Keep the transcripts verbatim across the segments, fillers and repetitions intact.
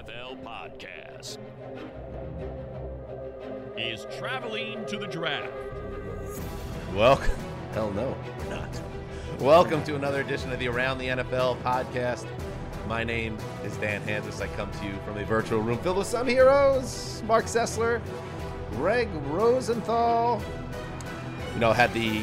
F L podcast is traveling to the draft. Welcome. Hell no, we're not. Welcome to another edition of the Around the N F L podcast. My name is Dan Hanzus. I come to you from a virtual room filled with some heroes. Mark Sessler, Greg Rosenthal. You know, I had the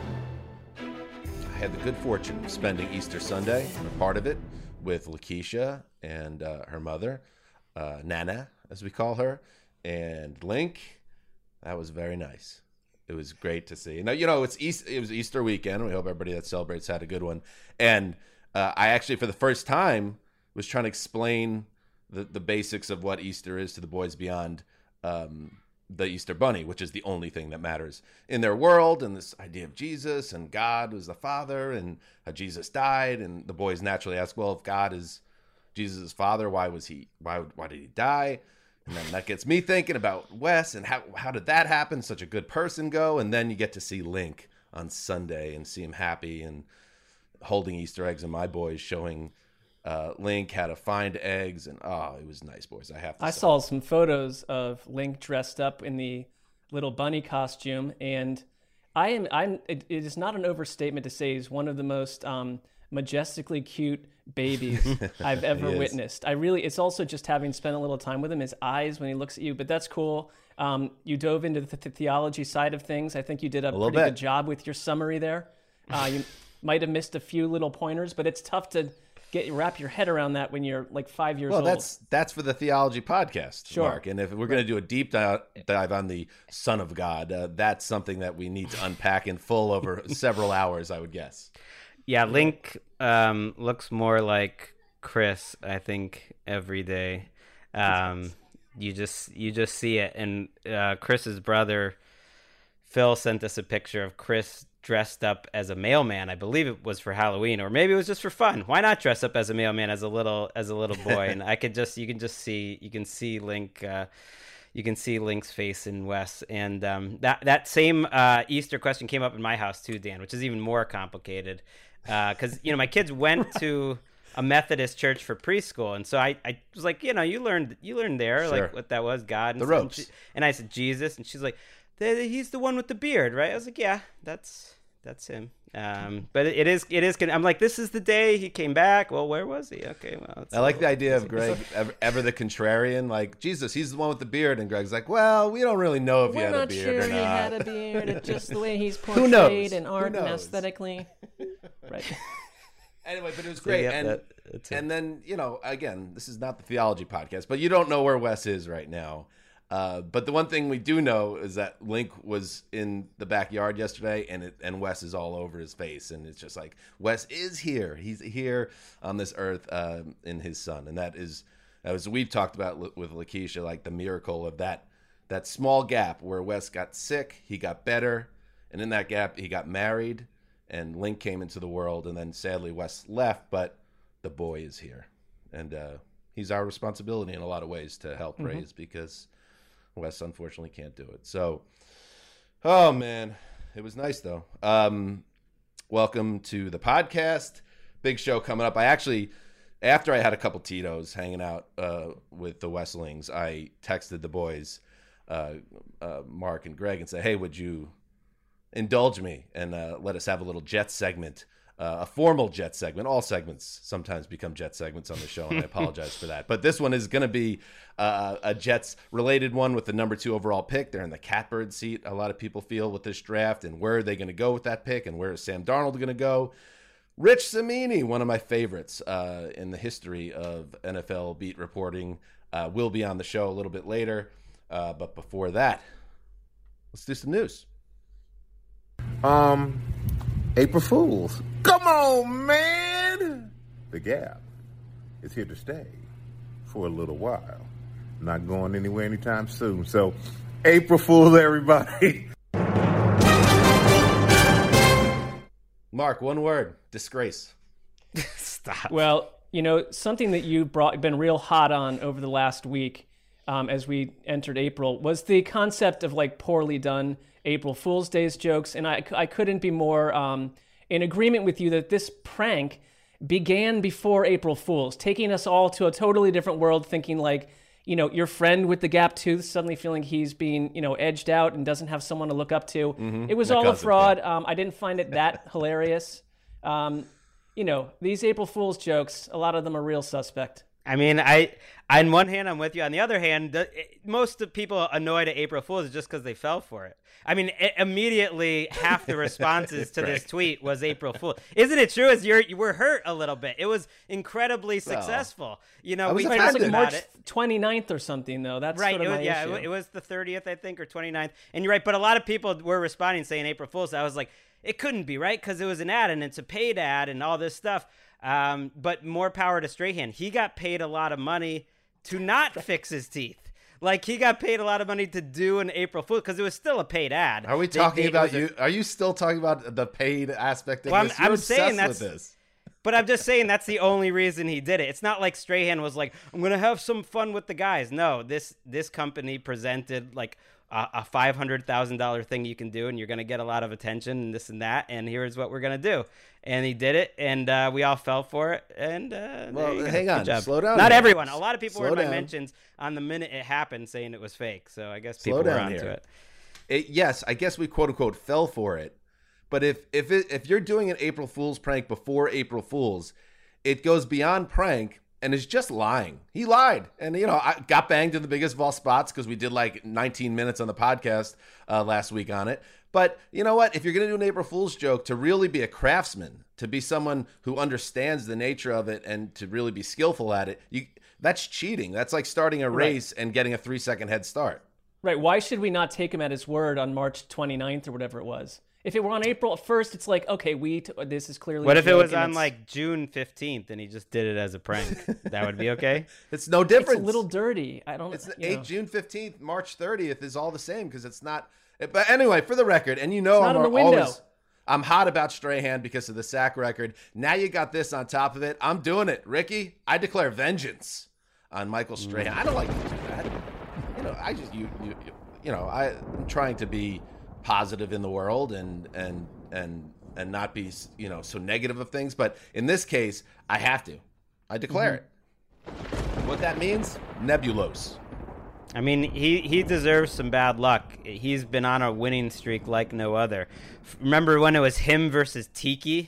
um, I had the good fortune of spending Easter Sunday, or part of it, with Lakeisha and uh, her mother, uh, Nana, as we call her, and Link. That was very nice. It was great to see. Now, you know, it's East, it was Easter weekend. We hope everybody that celebrates had a good one. And uh, I actually, for the first time, was trying to explain the, the basics of what Easter is to the boys beyond um, the Easter Bunny, which is the only thing that matters in their world. And this idea of Jesus and God was the Father and how Jesus died. And the boys naturally ask, well, if God is Jesus' father, why was he? Why why did he die? And then that gets me thinking about Wes and how how did that happen? Such a good person go, and then you get to see Link on Sunday and see him happy and holding Easter eggs, and my boys showing uh, Link how to find eggs, and oh, it was nice, boys. I have to. I say. saw some photos of Link dressed up in the little bunny costume, and I am I'm. It, it is not an overstatement to say he's one of the most um, majestically cute babies I've ever witnessed. I really, it's also just having spent a little time with him, his eyes when he looks at you, but that's cool. Um, you dove into the, the theology side of things. I think you did a, a pretty bit. good job with your summary there. Uh, you might have missed a few little pointers, but it's tough to get wrap your head around that when you're like five years well, old. Well, that's that's for the theology podcast, sure. Mark. And if we're going to do a deep dive, dive on the Son of God, uh, that's something that we need to unpack in full over several hours, I would guess. Yeah, Link um, looks more like Chris, I think, every day. Um, you just you just see it. And uh, Chris's brother, Phil, sent us a picture of Chris dressed up as a mailman. I believe it was for Halloween, or maybe it was just for fun. Why not dress up as a mailman as a little as a little boy? And I could just you can just see you can see Link. Uh, You can see Link's face in Wes. And um, that that same uh, Easter question came up in my house too, Dan, which is even more complicated. Because, uh, you know, my kids went to a Methodist church for preschool. And so I, I was like, you know, you learned you learned there, sure. like what that was, God. And the so, ropes. And, she, and I said, Jesus. And she's like, he's the one with the beard, right? I was like, yeah, that's that's him. Um, but it, it is, it is. I'm like, this is the day he came back. Well, where was he? Okay, well. I like the idea of Greg ever, ever the contrarian, like Jesus. He's the one with the beard, and Greg's like, well, we don't really know if We're he had not a beard sure or not. he had a beard. It's just the way he's Who knows? portrayed in art Who and knows? aesthetically. Right. Anyway, but it was So, great, yeah, and that- that's it. and then you know, again, this is not the theology podcast, but you don't know where Wes is right now. Uh, but the one thing we do know is that Link was in the backyard yesterday, and it, and Wes is all over his face, and it's just like Wes is here. He's here on this earth uh, in his son, and that is as we've talked about with Lakeisha, like the miracle of that that small gap where Wes got sick, he got better, and in that gap he got married, and Link came into the world, and then sadly Wes left, but the boy is here, and uh, he's our responsibility in a lot of ways to help Mm-hmm. raise because Wes unfortunately can't do it. So, oh man, it was nice though. Um, welcome to the podcast. Big show coming up. I actually, after I had a couple Tito's hanging out uh, with the Weslings, I texted the boys, uh, uh, Mark and Greg, and said, hey, would you indulge me and uh, let us have a little Jets segment, uh, a formal Jets segment. All segments sometimes become Jets segments on the show, and I apologize for that. But this one is going to be uh, a Jets-related one with the number two overall pick. They're in the catbird seat, a lot of people feel, with this draft, and where are they going to go with that pick, and where is Sam Darnold going to go? Rich Cimini, one of my favorites uh, in the history of N F L beat reporting, uh, will be on the show a little bit later. Uh, but before that, let's do some news. Um, April Fools. Come on, man! The Gap is here to stay for a little while. Not going anywhere anytime soon. So, April Fools, everybody. Mark, one word: disgrace. Stop. Well, you know, something that you brought been real hot on over the last week um, as we entered April was the concept of like poorly done April Fool's Days jokes. And I, I couldn't be more um, in agreement with you that this prank began before April Fool's, taking us all to a totally different world, thinking like, you know, your friend with the gap tooth suddenly feeling he's being, you know, edged out and doesn't have someone to look up to. Mm-hmm. It was My all cousin, a fraud. yeah. Um, I didn't find it that hilarious. Um, you know, these April Fool's jokes, a lot of them are real suspect. I mean, I on one hand, I'm with you. On the other hand, the, most of people annoyed at April Fool's just because they fell for it. I mean, it, immediately half the responses to this tweet was April Fool. Isn't it true? As you're, you were hurt a little bit. It was incredibly successful. You know, I was we Right, offended. it was like talked March about it. twenty-ninth or something, though. That's Right. sort of It was, my yeah, issue. it, it was the thirtieth, I think, or twenty-ninth. And you're right. But a lot of people were responding saying April Fool's. So I was like, it couldn't be, right? Because it was an ad and it's a paid ad and all this stuff. Um, but more power to Strahan. He got paid a lot of money to not fix his teeth. Like, he got paid a lot of money to do an April Fool because it was still a paid ad. Are we They- talking they- it about was a- you? Are you still talking about the paid aspect of Well, I'm- this? You're I'm obsessed saying with that's- this. But I'm just saying that's the only reason he did it. It's not like Strahan was like, I'm going to have some fun with the guys. No, this this company presented like a, a five hundred thousand dollars thing you can do, and you're going to get a lot of attention and this and that, and here's what we're going to do. And he did it, and uh, we all fell for it. And uh, Well, there you go. hang Good on. job. Slow down Not here. everyone. A lot of people Slow were in my down. mentions on the minute it happened saying it was fake. So I guess Slow people were down onto here. it. It, yes, I guess we quote unquote fell for it. But if if it, if you're doing an April Fool's prank before April Fool's, it goes beyond prank and is just lying. He lied, and you know I got banged in the biggest of all spots because we did like nineteen minutes on the podcast uh, last week on it. But you know what? If you're going to do an April Fool's joke, to really be a craftsman, to be someone who understands the nature of it, and to really be skillful at it, you that's cheating. That's like starting a race and getting a three second head start. Right. Why should we not take him at his word on March twenty-ninth or whatever it was? If it were on April first, it's like, okay, we t- this is clearly. What a if it joke was and on it's- like June fifteenth and he just did it as a prank? That would be okay? It's no It's difference. a little dirty. I don't. It's you eight know. June fifteenth, March thirtieth is all the same because it's not. But anyway, for the record, and you know It's I'm not in the window. always I'm hot about Strahan because of the sack record. Now you got this on top of it. I'm doing it, Ricky. I declare vengeance on Michael Strahan. I don't like to do that. You know, I just you you you know I, I'm trying to be positive in the world and and and and not be you know so negative of things. But in this case, I have to. I declare it. What that means? Nebulose. I mean, he, he deserves some bad luck. He's been on a winning streak like no other. F- Remember when it was him versus Tiki?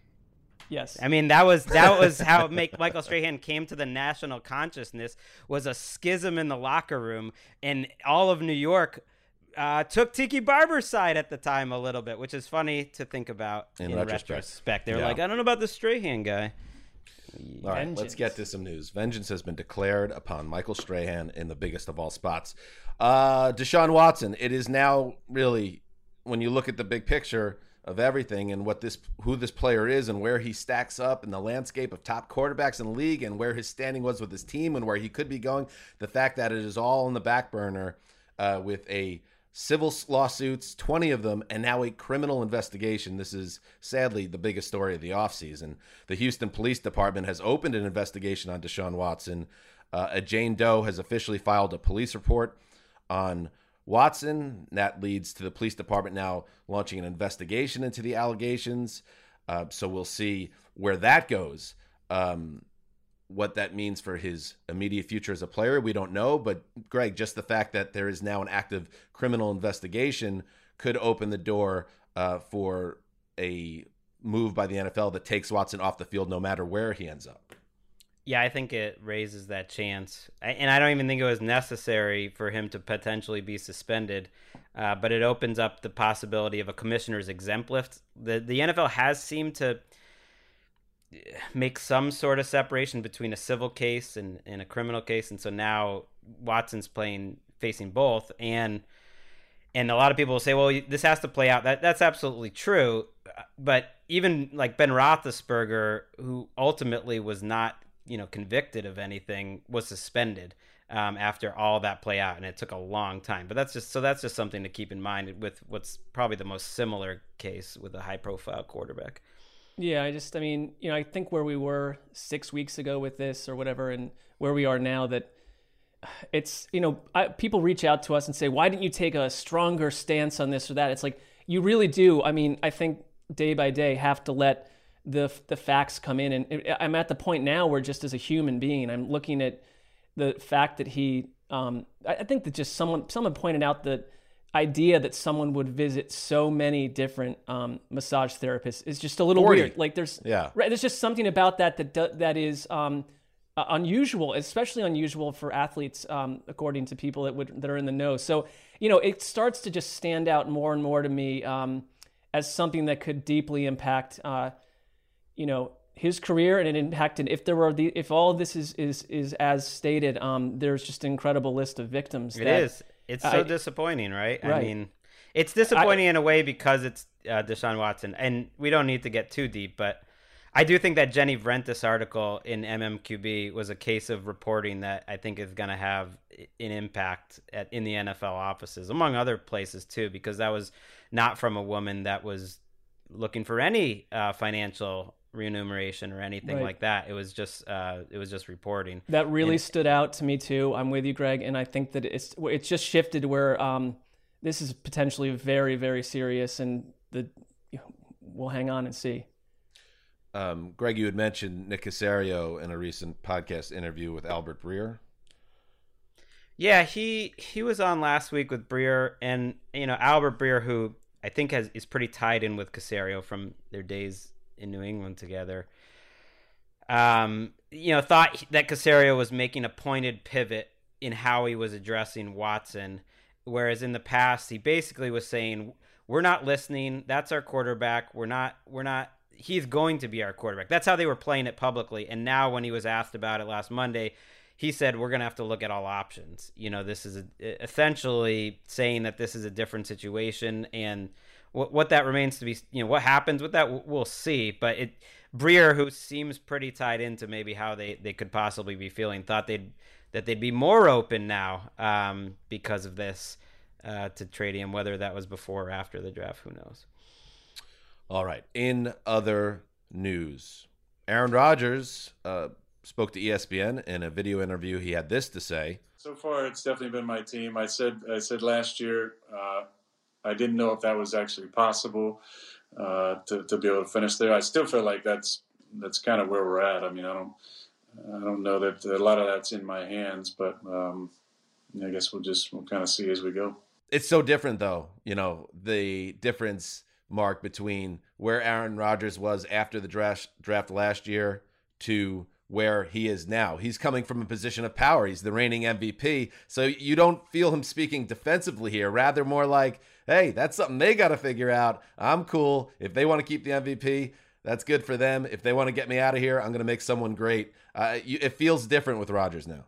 Yes. I mean, that was that was how make Michael Strahan came to the national consciousness, was a schism in the locker room, and all of New York uh, took Tiki Barber's side at the time a little bit, which is funny to think about In in, retrospect. retrospect. They were Yeah. like, I don't know about the Strahan guy. All right, let's Vengeance. get to some news. Vengeance has been declared upon Michael Strahan in the biggest of all spots. Uh, Deshaun Watson, it is now really, when you look at the big picture of everything and what this, who this player is and where he stacks up in the landscape of top quarterbacks in the league and where his standing was with his team and where he could be going, the fact that it is all in the back burner uh, with a civil lawsuits, twenty of them, and now a criminal investigation. This is sadly the biggest story of the offseason. The Houston Police Department has opened an investigation on Deshaun Watson. Uh, a Jane Doe has officially filed a police report on Watson. That leads to the police department now launching an investigation into the allegations. Uh, so we'll see where that goes. Um, What that means for his immediate future as a player, we don't know. But, Greg, just the fact that there is now an active criminal investigation could open the door uh, for a move by the N F L that takes Watson off the field no matter where he ends up. Yeah, I think it raises that chance. I, and I don't even think it was necessary for him to potentially be suspended, uh, but it opens up the possibility of a commissioner's exempt list. The, the N F L has seemed to make some sort of separation between a civil case and, and a criminal case, and so now Watson's playing facing both, and and a lot of people will say, well, this has to play out. That that's absolutely true, but even like Ben Roethlisberger, who ultimately was not you know convicted of anything, was suspended um, after all that play out, and it took a long time. But that's just so that's just something to keep in mind with what's probably the most similar case with a high profile quarterback. Yeah, I just, I mean, you know, I think where we were six weeks ago with this or whatever, and where we are now, that it's, you know, I, people reach out to us and say, why didn't you take a stronger stance on this or that? It's like, you really do. I mean, I think day by day have to let the the facts come in. And I'm at the point now where just as a human being, I'm looking at the fact that he, um, I think that just someone someone pointed out the idea that someone would visit so many different um, massage therapists is just a little forty. weird. Like there's, yeah. right, there's just something about that that do, that is um, uh, unusual, especially unusual for athletes, um, according to people that would that are in the know. So, you know, it starts to just stand out more and more to me um, as something that could deeply impact, uh, you know, his career, and it impacted. If there were the, if all of this is is is as stated, um, there's just an incredible list of victims. It that, is. It's so I, disappointing, right? right? I mean, it's disappointing I, in a way because it's uh, Deshaun Watson, and we don't need to get too deep, but I do think that Jenny Vrentas article in M M Q B was a case of reporting that I think is going to have an impact at, in the N F L offices, among other places too, because that was not from a woman that was looking for any uh, financial remuneration or anything right. like that. It was just uh, it was just reporting. That really and, stood out to me too. I'm with you, Greg, and I think that it's it's just shifted where um, this is potentially very, very serious, and the you know, we'll hang on and see. Um, Greg, you had mentioned Nick Caserio in a recent podcast interview with Albert Breer. Yeah, he he was on last week with Breer, and you know Albert Breer, who I think has is pretty tied in with Caserio from their days in New England together. Um, you know, thought that Caserio was making a pointed pivot in how he was addressing Watson, whereas in the past he basically was saying, "We're not listening. That's our quarterback. We're not. We're not. He's going to be our quarterback." That's how they were playing it publicly. And now, when he was asked about it last Monday, he said, "We're going to have to look at all options." You know, this is a, essentially saying that this is a different situation, and what what that remains to be, you know, what happens with that, we'll see. But it, Breer, who seems pretty tied into maybe how they, they could possibly be feeling, thought they'd that they'd be more open now um, because of this uh, to trade him. Whether that was before or after the draft, who knows? All right. In other news, Aaron Rodgers uh, spoke to E S P N in a video interview. He had this to say: "So far, it's definitely been my team. I said I said last year." Uh, I didn't know if that was actually possible uh, to to be able to finish there. I still feel like that's that's kind of where we're at. I mean, I don't I don't know that a lot of that's in my hands, but um, I guess we'll just we'll kind of see as we go. It's so different, though. You know, the difference, Mark, between where Aaron Rodgers was after the draft draft last year to where he is now. He's coming from a position of power. He's the reigning M V P. So you don't feel him speaking defensively here, rather more like, hey, that's something they got to figure out. I'm cool. If they want to keep the M V P, that's good for them. If they want to get me out of here, I'm going to make someone great. Uh, you, it feels different with Rodgers now.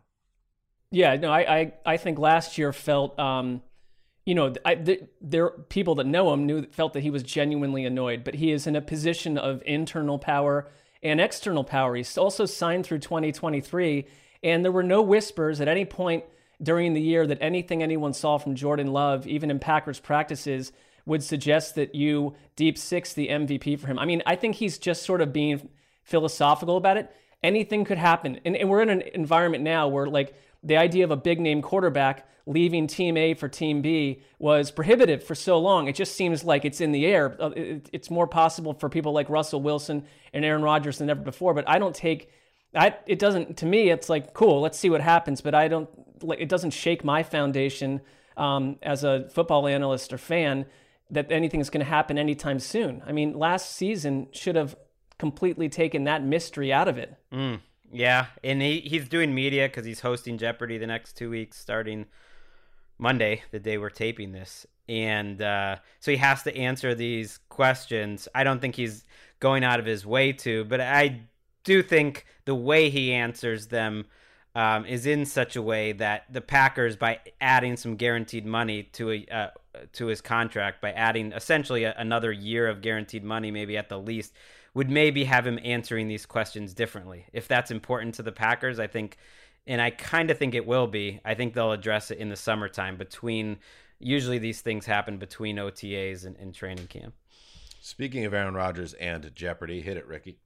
Yeah, no, I, I, I think last year felt, um, you know, I, th- there people that know him knew felt that he was genuinely annoyed, but he is in a position of internal power and external power. He's also signed through twenty twenty-three, and there were no whispers at any point during the year that anything anyone saw from Jordan Love, even in Packers practices, would suggest that you deep six the M V P for him. I mean, I think he's just sort of being philosophical about it. Anything could happen. And, and we're in an environment now where, like, the idea of a big name quarterback leaving team A for team B was prohibitive for so long. It just seems like it's in the air. It's more possible for people like Russell Wilson and Aaron Rodgers than ever before. But I don't take, I, it doesn't, to me, it's like, cool, let's see what happens. But I don't, like, it doesn't shake my foundation um, as a football analyst or fan that anything is going to happen anytime soon. I mean, last season should have completely taken that mystery out of it. Mm, yeah, and he, he's doing media because he's hosting Jeopardy the next two weeks starting Monday, the day we're taping this. And uh, so he has to answer these questions. I don't think he's going out of his way to, but I do think the way he answers them um, is in such a way that the Packers, by adding some guaranteed money to a uh, to his contract, by adding essentially a, another year of guaranteed money, maybe at the least, would maybe have him answering these questions differently. If that's important to the Packers, I think, and I kind of think it will be, I think they'll address it in the summertime between, usually these things happen between O T As and, and training camp. Speaking of Aaron Rodgers and Jeopardy, hit it, Ricky.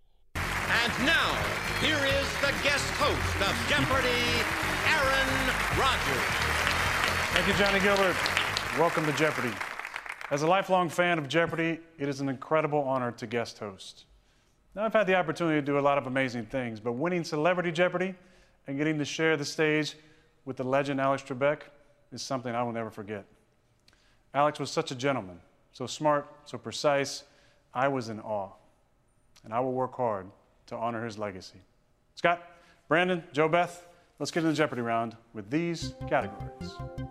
And now, here is the guest host of Jeopardy, Aaron Rodgers. Thank you, Johnny Gilbert. Welcome to Jeopardy. As a lifelong fan of Jeopardy, it is an incredible honor to guest host. Now, I've had the opportunity to do a lot of amazing things, but winning Celebrity Jeopardy and getting to share the stage with the legend Alex Trebek is something I will never forget. Alex was such a gentleman, so smart, so precise. I was in awe, and I will work hard to honor his legacy. Scott, Brandon, Joe Beth, let's get into the Jeopardy round with these categories.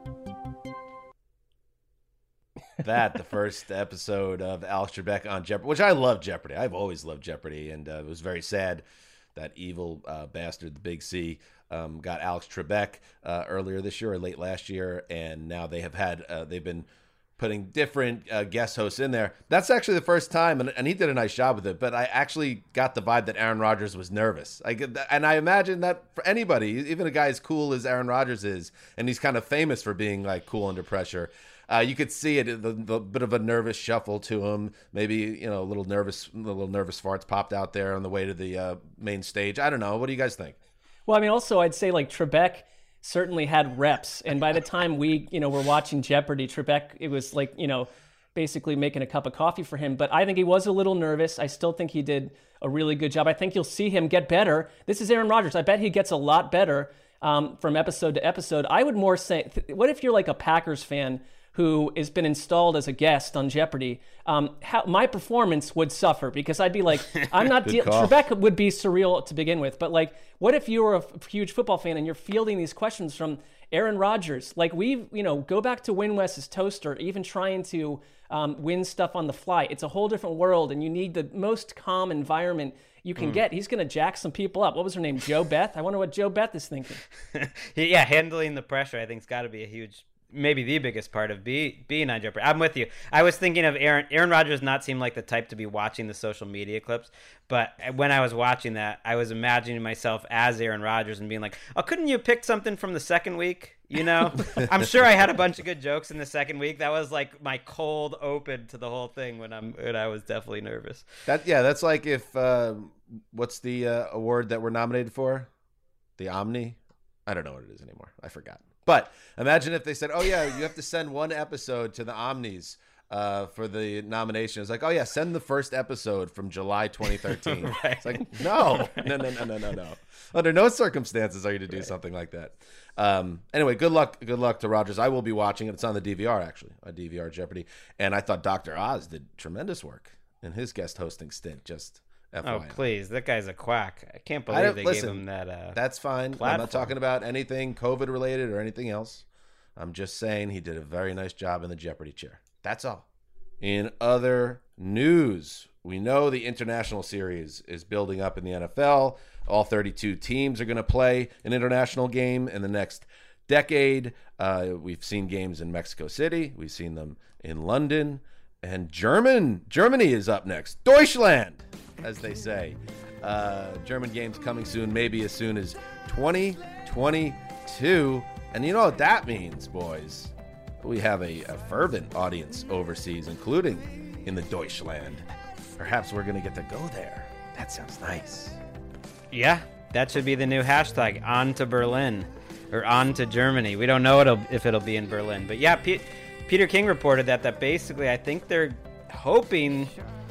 That, the first episode of Alex Trebek on Jeopardy, which I love Jeopardy. I've always loved Jeopardy, and uh, it was very sad that evil uh, bastard, the Big C, um, got Alex Trebek uh, earlier this year or late last year, and now they have had, uh, they've been putting different uh, guest hosts in there. That's actually the first time, and, and he did a nice job with it, but I actually got the vibe that Aaron Rodgers was nervous. I get that, and I imagine that for anybody, even a guy as cool as Aaron Rodgers is, and he's kind of famous for being like cool under pressure, Uh, you could see it, the, the bit of a nervous shuffle to him. Maybe, you know, a little nervous, little nervous farts popped out there on the way to the uh, main stage. I don't know. What do you guys think? Well, I mean, also I'd say like Trebek certainly had reps, and by the time we, you know, were watching Jeopardy, Trebek, it was like, you know, basically making a cup of coffee for him. But I think he was a little nervous. I still think he did a really good job. I think you'll see him get better. This is Aaron Rodgers. I bet he gets a lot better um, from episode to episode. I would more say, th- what if you're like a Packers fan who has been installed as a guest on Jeopardy? Um, how, my performance would suffer because I'd be like, I'm not dealing. Trebek would be surreal to begin with, but like, what if you were a f- huge football fan and you're fielding these questions from Aaron Rodgers? Like, we, you know, go back to Win West's toaster, even trying to um, win stuff on the fly. It's a whole different world, and you need the most calm environment you can mm. get. He's going to jack some people up. What was her name? Joe Beth? I wonder what Joe Beth is thinking. Yeah, handling the pressure, I think, has got to be a huge, maybe the biggest part of be, being on Jeopardy. I'm with you. I was thinking of Aaron. Aaron Rodgers not seem like the type to be watching the social media clips, but when I was watching that, I was imagining myself as Aaron Rodgers and being like, oh, couldn't you pick something from the second week? You know, I'm sure I had a bunch of good jokes in the second week. That was like my cold open to the whole thing when I'm when I was definitely nervous. That yeah, that's like if uh, what's the uh, award that we're nominated for? The Omni? I don't know what it is anymore. I forgot. But imagine if they said, "Oh yeah, you have to send one episode to the Omnis uh, for the nomination." It's like, "Oh yeah, send the first episode from July twenty thirteen." Right. It's like, no, no, no, no, no, no, no. Under no circumstances are you to do right. something like that. Um, anyway, good luck, good luck to Rodgers. I will be watching it. It's on the D V R actually, a D V R Jeopardy, and I thought Doctor Oz did tremendous work in his guest hosting stint. Just F Y I. Oh please, that guy's a quack. I can't believe I they listen, gave him that. Uh, that's fine. Platform. I'm not talking about anything COVID related or anything else. I'm just saying he did a very nice job in the Jeopardy chair. That's all. In other news, we know the international series is building up in the N F L. All thirty-two teams are going to play an international game in the next decade. Uh, we've seen games in Mexico City. We've seen them in London. And German, Germany is up next. Deutschland, as they say. Uh, German games coming soon, maybe as soon as twenty twenty-two. And you know what that means, boys? We have a, a fervent audience overseas, including in the Deutschland. Perhaps we're going to get to go there. That sounds nice. Yeah, that should be the new hashtag, on to Berlin, or on to Germany. We don't know it'll, if it'll be in Berlin. But yeah, P- Peter King reported that, that basically I think they're hoping,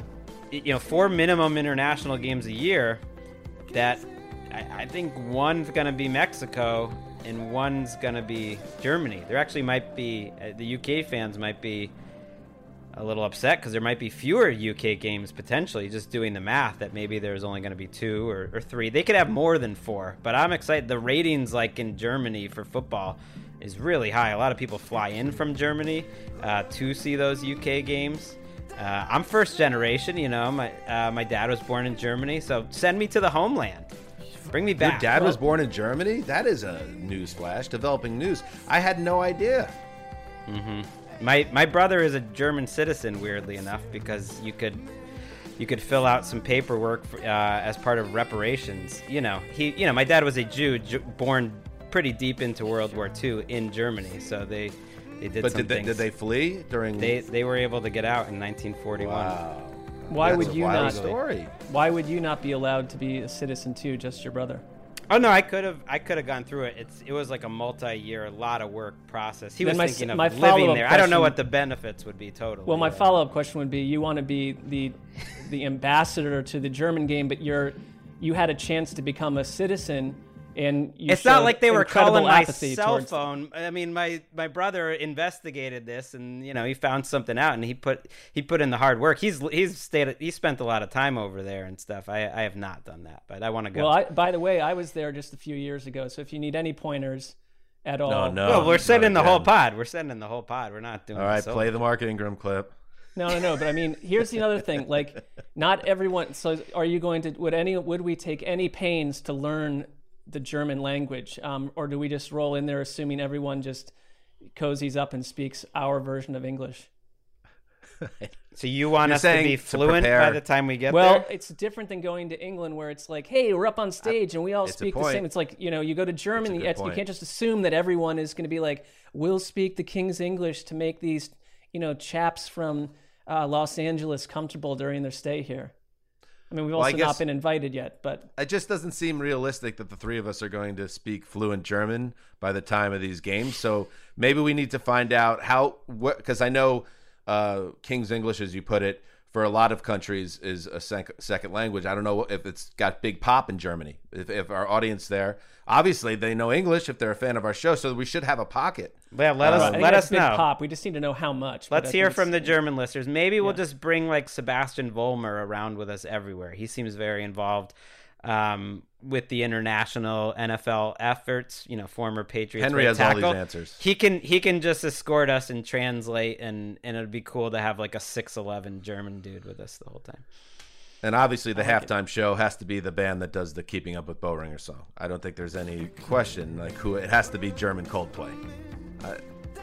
you know, four minimum international games a year, that I, I think one's going to be Mexico and one's going to be Germany. There actually might be, uh, the U K fans might be a little upset because there might be fewer U K games potentially, just doing the math that maybe there's only going to be two or, or three. They could have more than four, but I'm excited. The ratings like in Germany for football is really high. A lot of people fly in from Germany uh, to see those U K games. Uh, I'm first generation, you know, my uh, my dad was born in Germany, so send me to the homeland. Bring me back. Your dad well, was born in Germany? That is a news flash, developing news. I had no idea. Mm-hmm. My my brother is a German citizen, weirdly enough, because you could you could fill out some paperwork for, uh, as part of reparations. You know, he you know my dad was a Jew, Jew born pretty deep into World War Two in Germany, so they they did. But some did they, things. did they flee during? They they were able to get out in nineteen forty-one. Wow. Why That's would a you wild not? Story. Why would you not be allowed to be a citizen too? Just your brother. Oh no, I could have I could have gone through it. It's it was like a multi-year, a lot of work process. He was my, thinking of my living there. I don't know question, what the benefits would be totally. Well, my yeah. follow-up question would be: you want to be the the ambassador to the German game, but you're you had a chance to become a citizen. And you it's not like they were calling my cell towards... phone. I mean, my, my brother investigated this, and you know he found something out, and he put he put in the hard work. He's he's stayed he spent a lot of time over there and stuff. I I have not done that, but I want to go. Well, I, by the way, I was there just a few years ago, so if you need any pointers at all, no, no, well, we're sending the again. whole pod. We're sending the whole pod. We're not doing. All right, the play the Mark Ingram clip. No, no, no. But I mean, here's the other thing. Like, not everyone. So, are you going to? Would any? Would we take any pains to learn the German language, um, or do we just roll in there assuming everyone just cozies up and speaks our version of English? So you want You're us to be to fluent prepare. by the time we get well, there? Well, it's different than going to England where it's like, hey, we're up on stage and we all It's a speak the point. same. It's like, you know, you go to Germany, good it's, you point. can't just assume that everyone is going to be like, we'll speak the King's English to make these, you know, chaps from uh, Los Angeles comfortable during their stay here. I mean, we've Well, I also guess- not been invited yet, but It just doesn't seem realistic that the three of us are going to speak fluent German by the time of these games. So maybe we need to find out how, because I know uh, King's English, as you put it, for a lot of countries is a sec- second language. I don't know if it's got big pop in Germany. If, if our audience there, obviously they know English if they're a fan of our show, so we should have a pocket. Yeah, let I us think let that's us big know. pop. We just need to know how much. but Let's I hear think from the it's- German listeners. Maybe we'll Yeah. just bring like Sebastian Vollmer around with us everywhere. He seems very involved um, with the international N F L efforts. You know, former Patriots. Henry right has all tackle. these answers. He can he can just escort us and translate, and and it'd be cool to have like a six eleven German dude with us the whole time. And obviously the halftime show has to be the band that does the Keeping Up with Bowringer song. I don't think there's any question. Like who it has to be German Coldplay. I,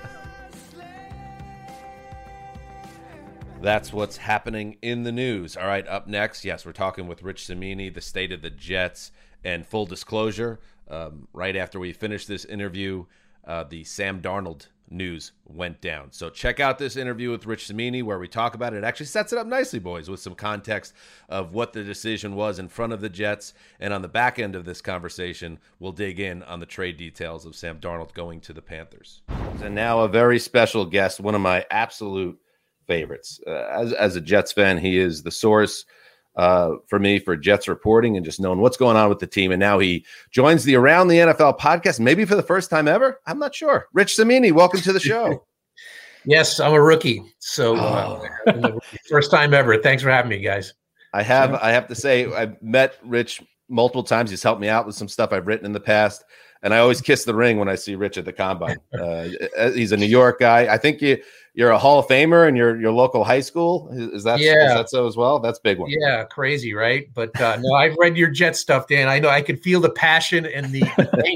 That's what's happening in the news. All right, up next, yes, we're talking with Rich Cimini, the state of the Jets, and full disclosure, um, right after we finish this interview, uh, the Sam Darnold news went down. So check out this interview with Rich Cimini where we talk about it. It actually sets it up nicely, boys, with some context of what the decision was in front of the Jets. And on the back end of this conversation, we'll dig in on the trade details of Sam Darnold going to the Panthers. And now a very special guest, one of my absolute favorites. Uh, as, as a Jets fan, he is the source uh, for me for Jets reporting and just knowing what's going on with the team. And now he joins the Around the N F L podcast, maybe for the first time ever. I'm not sure. Rich Cimini, welcome to the show. Yes, I'm a rookie. So uh, Oh. first time ever. Thanks for having me, guys. I have, I have to say, I've met Rich multiple times. He's helped me out with some stuff I've written in the past. And I always kiss the ring when I see Rich at the combine. Uh, he's a New York guy. I think you, you're a Hall of Famer in your, your local high school. Is, is that, Yeah. is that so as well? That's a big one. Yeah, crazy, right? But uh, no, I've read your Jet stuff, Dan. I know I can feel the passion and the,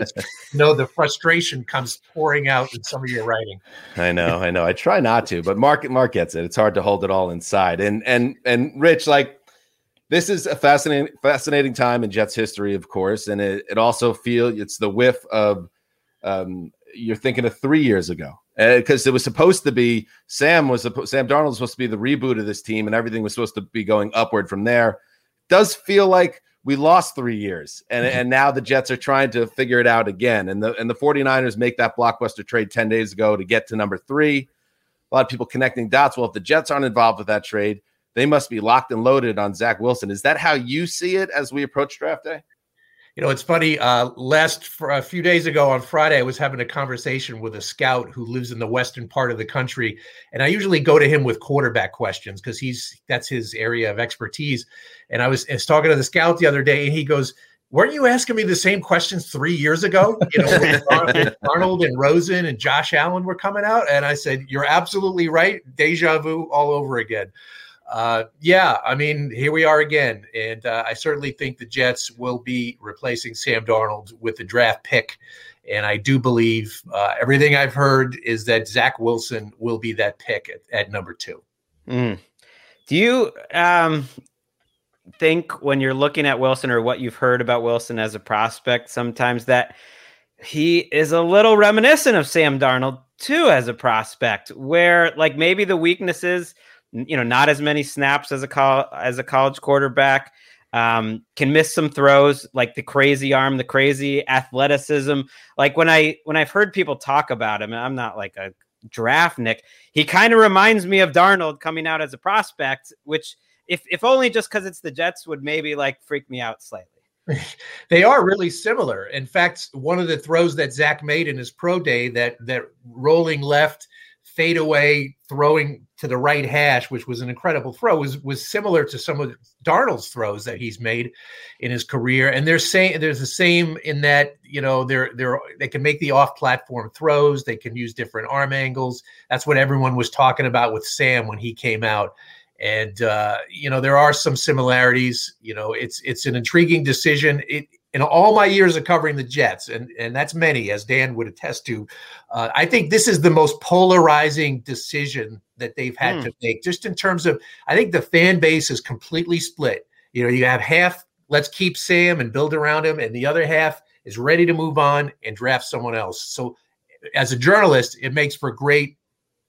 you know, the frustration comes pouring out in some of your writing. I know, I know. I try not to, but Mark, Mark gets it. It's hard to hold it all inside. And and and Rich, like, this is a fascinating, fascinating time in Jets history, of course, and it, it also feels it's the whiff of um, you're thinking of three years ago because uh, it was supposed to be Sam was Sam Darnold was supposed to be the reboot of this team, and everything was supposed to be going upward from there. Does feel like we lost three years, and and now the Jets are trying to figure it out again, and the and the 49ers make that blockbuster trade ten days ago to get to number three. A lot of people connecting dots. Well, if the Jets aren't involved with that trade, they must be locked and loaded on Zach Wilson. Is that how you see it as we approach draft day? You know, it's funny. Uh, last for a few days ago on Friday, I was having a conversation with a scout who lives in the western part of the country, and I usually go to him with quarterback questions because he's that's his area of expertise. And I was, I was talking to the scout the other day, and he goes, "Weren't you asking me the same questions three years ago? You know, when Arnold and Rosen and Josh Allen were coming out." And I said, "You're absolutely right. Deja vu all over again." Uh, yeah, I mean, here we are again. And uh, I certainly think the Jets will be replacing Sam Darnold with the draft pick. And I do believe uh, everything I've heard is that Zach Wilson will be that pick at, at number two. Mm. Do you um, think when you're looking at Wilson or what you've heard about Wilson as a prospect, sometimes that he is a little reminiscent of Sam Darnold too as a prospect, where like maybe the weaknesses, you know, not as many snaps as a col- as a college quarterback, Um, can miss some throws, like the crazy arm, the crazy athleticism. Like when I when I've heard people talk about him, and I'm not like a draft Nick, he kind of reminds me of Darnold coming out as a prospect, which if if only just because it's the Jets would maybe like freak me out slightly. They are really similar. In fact, one of the throws that Zach made in his pro day, that that rolling left fadeaway throwing to the right hash, which was an incredible throw, was was similar to some of Darnold's throws that he's made in his career. And they're saying there's the same in that, you know, they're they're they can make the off-platform throws, they can use different arm angles. That's what everyone was talking about with Sam when he came out. And uh, you know, there are some similarities. You know, it's it's an intriguing decision. It in all my years of covering the Jets, and, and that's many, as Dan would attest to, uh, I think this is the most polarizing decision that they've had mm. to make, just in terms of, I think the fan base is completely split. You know, you have half, let's keep Sam and build around him, and the other half is ready to move on and draft someone else. So as a journalist, it makes for great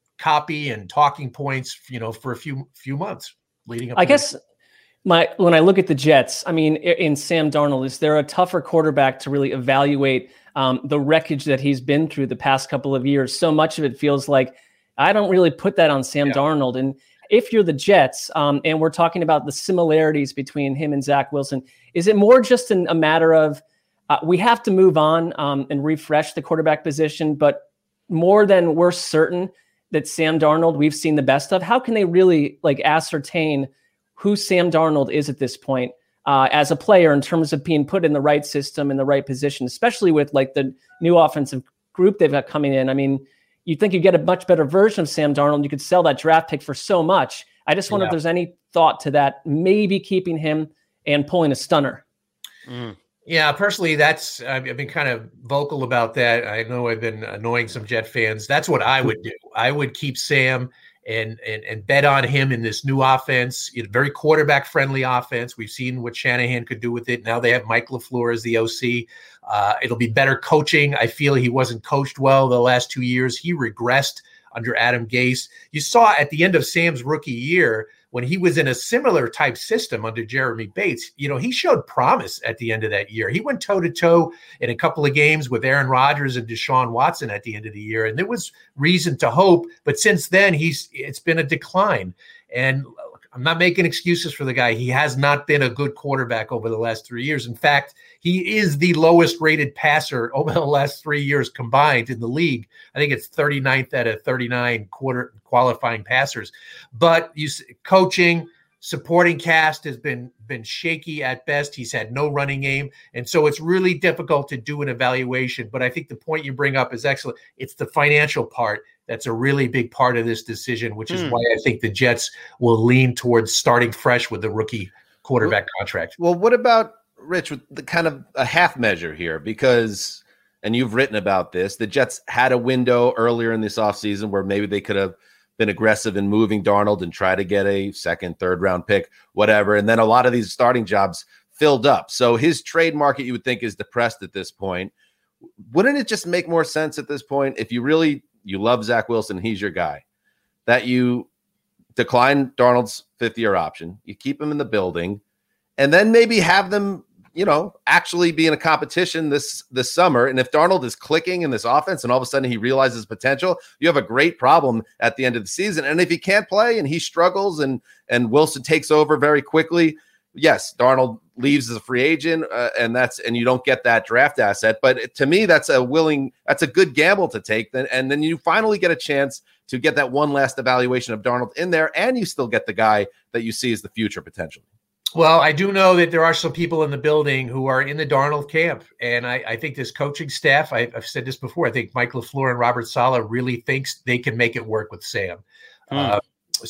copy and talking points, you know, for a few few months leading up. I to guess – My when I look at the Jets, I mean, in Sam Darnold, is there a tougher quarterback to really evaluate um, the wreckage that he's been through the past couple of years? So much of it feels like I don't really put that on Sam yeah. Darnold. And if you're the Jets, um, and we're talking about the similarities between him and Zach Wilson, is it more just an, a matter of uh, we have to move on um, and refresh the quarterback position, but more than we're certain that Sam Darnold we've seen the best of? How can they really like ascertain who Sam Darnold is at this point uh, as a player in terms of being put in the right system, in the right position, especially with like the new offensive group they've got coming in? I mean, you'd think you get a much better version of Sam Darnold. You could sell that draft pick for so much. I just wonder yeah. if there's any thought to that, maybe keeping him and pulling a stunner. Mm. Yeah, personally, that's I've been kind of vocal about that. I know I've been annoying some Jet fans. That's what I would do. I would keep Sam and and and bet on him in this new offense, a very quarterback-friendly offense. We've seen what Shanahan could do with it. Now they have Mike LaFleur as the O C. Uh, it'll be better coaching. I feel he wasn't coached well the last two years. He regressed under Adam Gase. You saw at the end of Sam's rookie year, when he was in a similar type system under Jeremy Bates, you know, he showed promise at the end of that year. He went toe-to-toe in a couple of games with Aaron Rodgers and Deshaun Watson at the end of the year, and there was reason to hope. But since then, he's it's been a decline. And I'm not making excuses for the guy. He has not been a good quarterback over the last three years. In fact, he is the lowest rated passer over the last three years combined in the league. I think it's thirty-ninth out of thirty-nine quarter qualifying passers. But you coaching, supporting cast has been been shaky at best. He's had no running game. And so it's really difficult to do an evaluation. But I think the point you bring up is excellent. It's the financial part that's a really big part of this decision, which is mm. why I think the Jets will lean towards starting fresh with the rookie quarterback well, contract. Well, what about, Rich, with the kind of a half measure here? Because, and you've written about this, the Jets had a window earlier in this offseason where maybe they could have been aggressive in moving Darnold and try to get a second, third round pick, whatever. And then a lot of these starting jobs filled up. So his trade market, you would think, is depressed at this point. Wouldn't it just make more sense at this point, if you really, you love Zach Wilson, he's your guy, that you decline Darnold's fifth year option, you keep him in the building, and then maybe have them, you know, actually be in a competition this this summer. And if Darnold is clicking in this offense and all of a sudden he realizes potential, you have a great problem at the end of the season. And if he can't play and he struggles and and Wilson takes over very quickly, yes, Darnold leaves as a free agent, uh, and that's and you don't get that draft asset. But to me, that's a willing, that's a good gamble to take. Then and then you finally get a chance to get that one last evaluation of Darnold in there, and you still get the guy that you see as the future potential. Well, I do know that there are some people in the building who are in the Darnold camp. And I, I think this coaching staff, I, I've said this before, I think Mike LaFleur and Robert Saleh really thinks they can make it work with Sam. Hmm. Uh,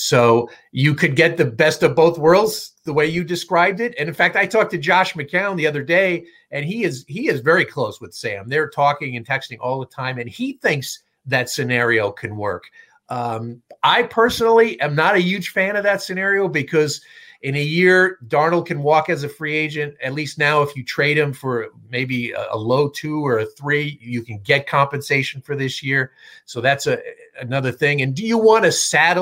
so you could get the best of both worlds the way you described it. And in fact, I talked to Josh McCown the other day, and he is he is very close with Sam. They're talking and texting all the time, and he thinks that scenario can work. Um, I personally am not a huge fan of that scenario because in a year, Darnold can walk as a free agent. At least now, if you trade him for maybe a, a low two or a three, you can get compensation for this year. So that's a another thing. And do you want to saddle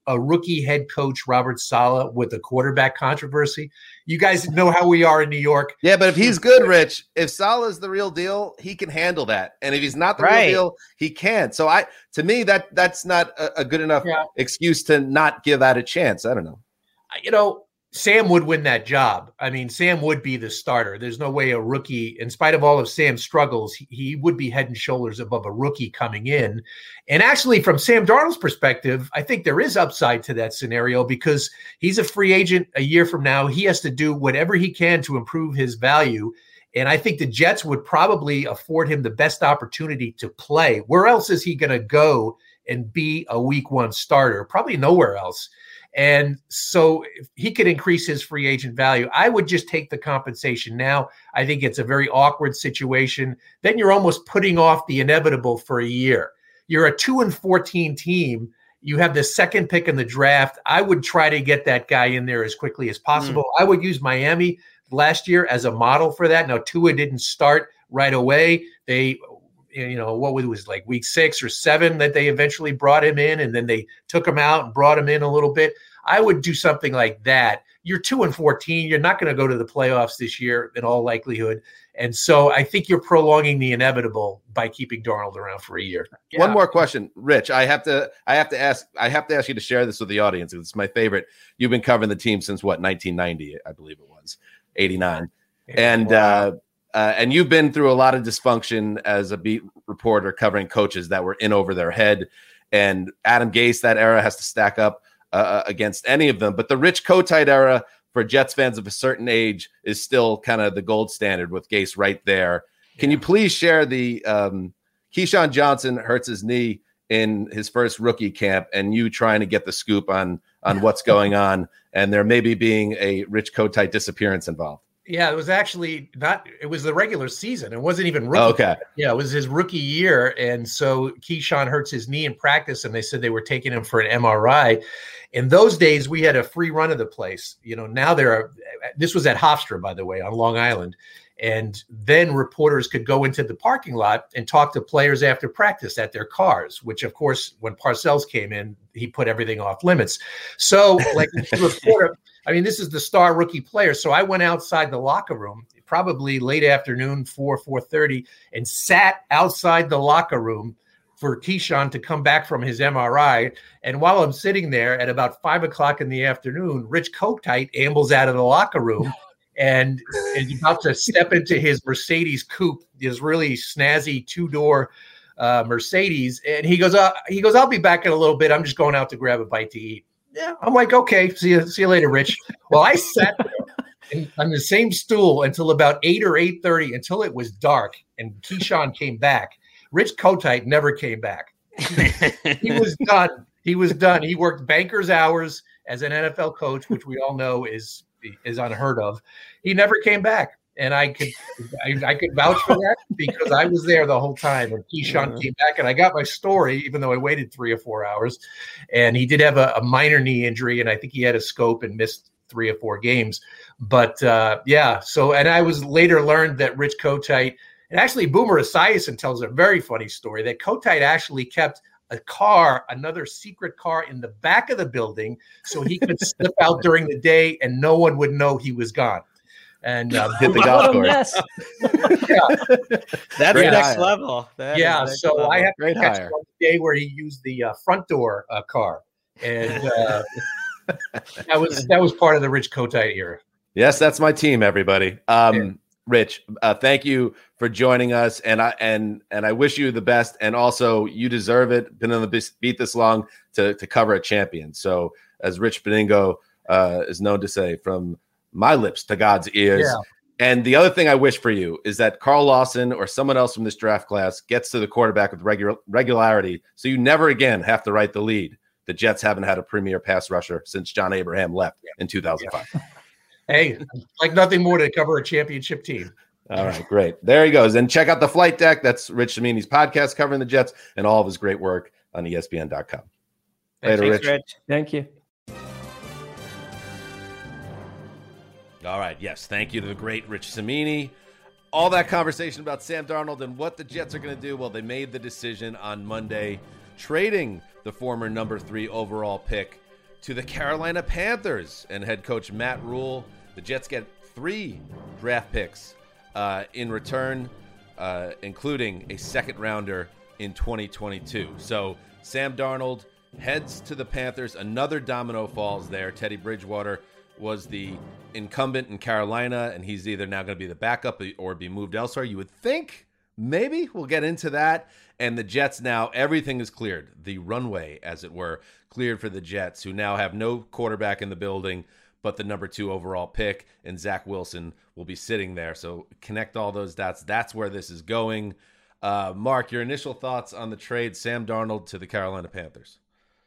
a rookie head coach, Robert Saleh, with the quarterback controversy. You guys know how we are in New York. Yeah, but if he's good, Rich, if Saleh's the real deal, he can handle that. And if he's not the Right. real deal, he can't. So I, to me, that that's not a, a good enough Yeah. excuse to not give that a chance. I don't know. You know, Sam would win that job. I mean, Sam would be the starter. There's no way a rookie, in spite of all of Sam's struggles, he, he would be head and shoulders above a rookie coming in. And actually, from Sam Darnold's perspective, I think there is upside to that scenario because he's a free agent a year from now. He has to do whatever he can to improve his value. And I think the Jets would probably afford him the best opportunity to play. Where else is he going to go and be a week one starter? Probably nowhere else. And so if he could increase his free agent value, I would just take the compensation now. I think it's a very awkward situation. Then you're almost putting off the inevitable for a year. You're a two and fourteen team. You have the second pick in the draft. I would try to get that guy in there as quickly as possible. Mm. I would use Miami last year as a model for that. Now, Tua didn't start right away. They you know, what was it was like week six or seven that they eventually brought him in, and then they took him out and brought him in a little bit. I would do something like that. You're two and fourteen. You're not going to go to the playoffs this year in all likelihood. And so I think you're prolonging the inevitable by keeping Darnold around for a year. Yeah. One more question, Rich. I have to, I have to ask, I have to ask you to share this with the audience. It's my favorite. You've been covering the team since what, nineteen ninety, I believe it was, eighty-nine. Yeah, and, wow. uh, Uh, and you've been through a lot of dysfunction as a beat reporter covering coaches that were in over their head. And Adam Gase, that era, has to stack up uh, against any of them. But the Rich Kotite era for Jets fans of a certain age is still kind of the gold standard with Gase right there. Yeah. Can you please share the um, Keyshawn Johnson hurts his knee in his first rookie camp and you trying to get the scoop on, on what's going on and there maybe being a Rich Kotite disappearance involved? Yeah, it was actually not, it was the regular season. It wasn't even rookie. Oh, okay. Yeah, it was his rookie year. And so Keyshawn hurts his knee in practice and they said they were taking him for an M R I. In those days, we had a free run of the place. You know, now there are, this was at Hofstra, by the way, on Long Island. And then reporters could go into the parking lot and talk to players after practice at their cars, which, of course, when Parcells came in, he put everything off limits. So, like, the reporter, I mean, this is the star rookie player. So I went outside the locker room, probably late afternoon, four, four thirty, and sat outside the locker room for Keyshawn to come back from his M R I. And while I'm sitting there at about five o'clock in the afternoon, Rich Kotite ambles out of the locker room and is about to step into his Mercedes coupe, his really snazzy two-door uh, Mercedes. And he goes, uh, he goes, I'll be back in a little bit. I'm just going out to grab a bite to eat. Yeah, I'm like, okay, see you, see you later, Rich. Well, I sat there in, on the same stool until about eight or eight thirty, until it was dark, and Keyshawn came back. Rich Kotite never came back. He, he was done. He was done. He worked banker's hours as an N F L coach, which we all know is is unheard of. He never came back. And I could I, I could vouch for that because I was there the whole time. And Keyshawn yeah. came back, and I got my story, even though I waited three or four hours. And he did have a, a minor knee injury, and I think he had a scope and missed three or four games. But uh, yeah, so and I was later learned that Rich Kotite, and actually Boomer Esiason tells a very funny story that Kotite actually kept a car, another secret car in the back of the building, so he could slip out during the day and no one would know he was gone. And uh, hit the golf course. yeah. That's Great next hire. level. That yeah, next so level. I have Great to catch hire. him on the day where he used the uh, front door uh, car, and uh, that was that was part of the Rich Kotite era. Yes, that's my team, everybody. Um, Yeah. Rich, uh, thank you for joining us, and I and and I wish you the best. And also, you deserve it. Been on the beat this long to to cover a champion. So, as Rich Benigno uh, is known to say, from my lips to God's ears. Yeah. And the other thing I wish for you is that Carl Lawson or someone else from this draft class gets to the quarterback with regular regularity, so you never again have to write the lead. The Jets haven't had a premier pass rusher since John Abraham left in two thousand five. Yeah. Hey, like nothing more to cover a championship team. All right, great. There he goes. And check out the Flight Deck. That's Rich Cimini's podcast covering the Jets and all of his great work on E S P N dot com. Later, Thanks, Rich. Rich. Thank you. All right, yes. Thank you to the great Rich Cimini. All that conversation about Sam Darnold and what the Jets are going to do. Well, they made the decision on Monday, trading the former number three overall pick to the Carolina Panthers and head coach Matt Rule. The Jets get three draft picks uh, in return, uh, including a second rounder in twenty twenty-two. So Sam Darnold heads to the Panthers. Another domino falls there. Teddy Bridgewater was the incumbent in Carolina, and he's either now going to be the backup or be moved elsewhere. You would think maybe we'll get into that. And the Jets now, everything is cleared. The runway, as it were, cleared for the Jets, who now have no quarterback in the building, but the number two overall pick, and Zach Wilson will be sitting there. So connect all those dots. That's where this is going. Uh, Mark, your initial thoughts on the trade, Sam Darnold to the Carolina Panthers?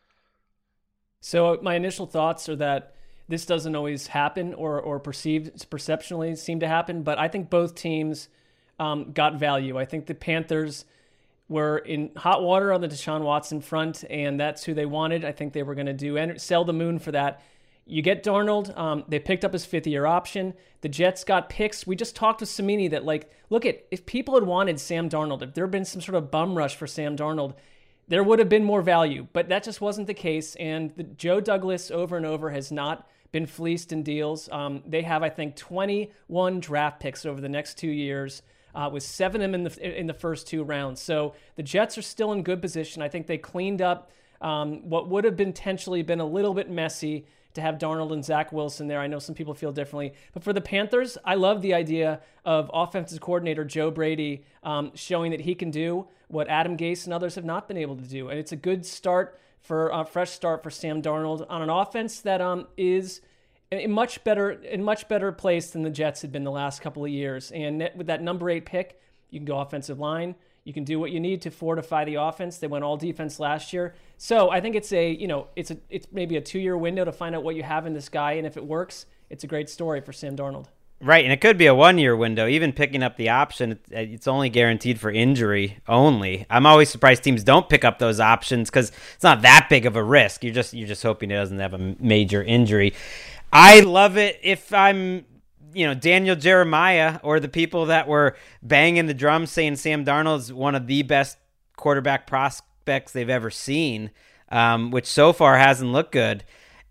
So my initial thoughts are that this doesn't always happen or or perceived perceptionally seem to happen, but I think both teams um, got value. I think the Panthers were in hot water on the Deshaun Watson front, and that's who they wanted. I think they were going to do and sell the moon for that. You get Darnold. Um, they picked up his fifth-year option. The Jets got picks. We just talked with Samini that, like, look at if people had wanted Sam Darnold, if there had been some sort of bum rush for Sam Darnold, there would have been more value. But that just wasn't the case. And the, Joe Douglas over and over has not been fleeced in deals. Um, they have, I think, twenty-one draft picks over the next two years, uh, with seven of them in the in the first two rounds. So the Jets are still in good position. I think they cleaned up um, what would have been potentially been a little bit messy to have Darnold and Zach Wilson there. I know some people feel differently. But for the Panthers, I love the idea of offensive coordinator Joe Brady um, showing that he can do what Adam Gase and others have not been able to do. And it's a good start for a fresh start for Sam Darnold on an offense that um, is in much better in much better place than the Jets had been the last couple of years. And with that number eight pick, you can go offensive line. You can do what you need to fortify the offense. They went all defense last year. So I think it's a, you know, it's a, it's maybe a two-year window to find out what you have in this guy. And if it works, it's a great story for Sam Darnold. Right, and it could be a one-year window. Even picking up the option, it's only guaranteed for injury only. I'm always surprised teams don't pick up those options because it's not that big of a risk. You're just you're just hoping it doesn't have a major injury. I love it if I'm, you know, Daniel Jeremiah or the people that were banging the drum saying Sam Darnold's one of the best quarterback prospects they've ever seen, um, which so far hasn't looked good.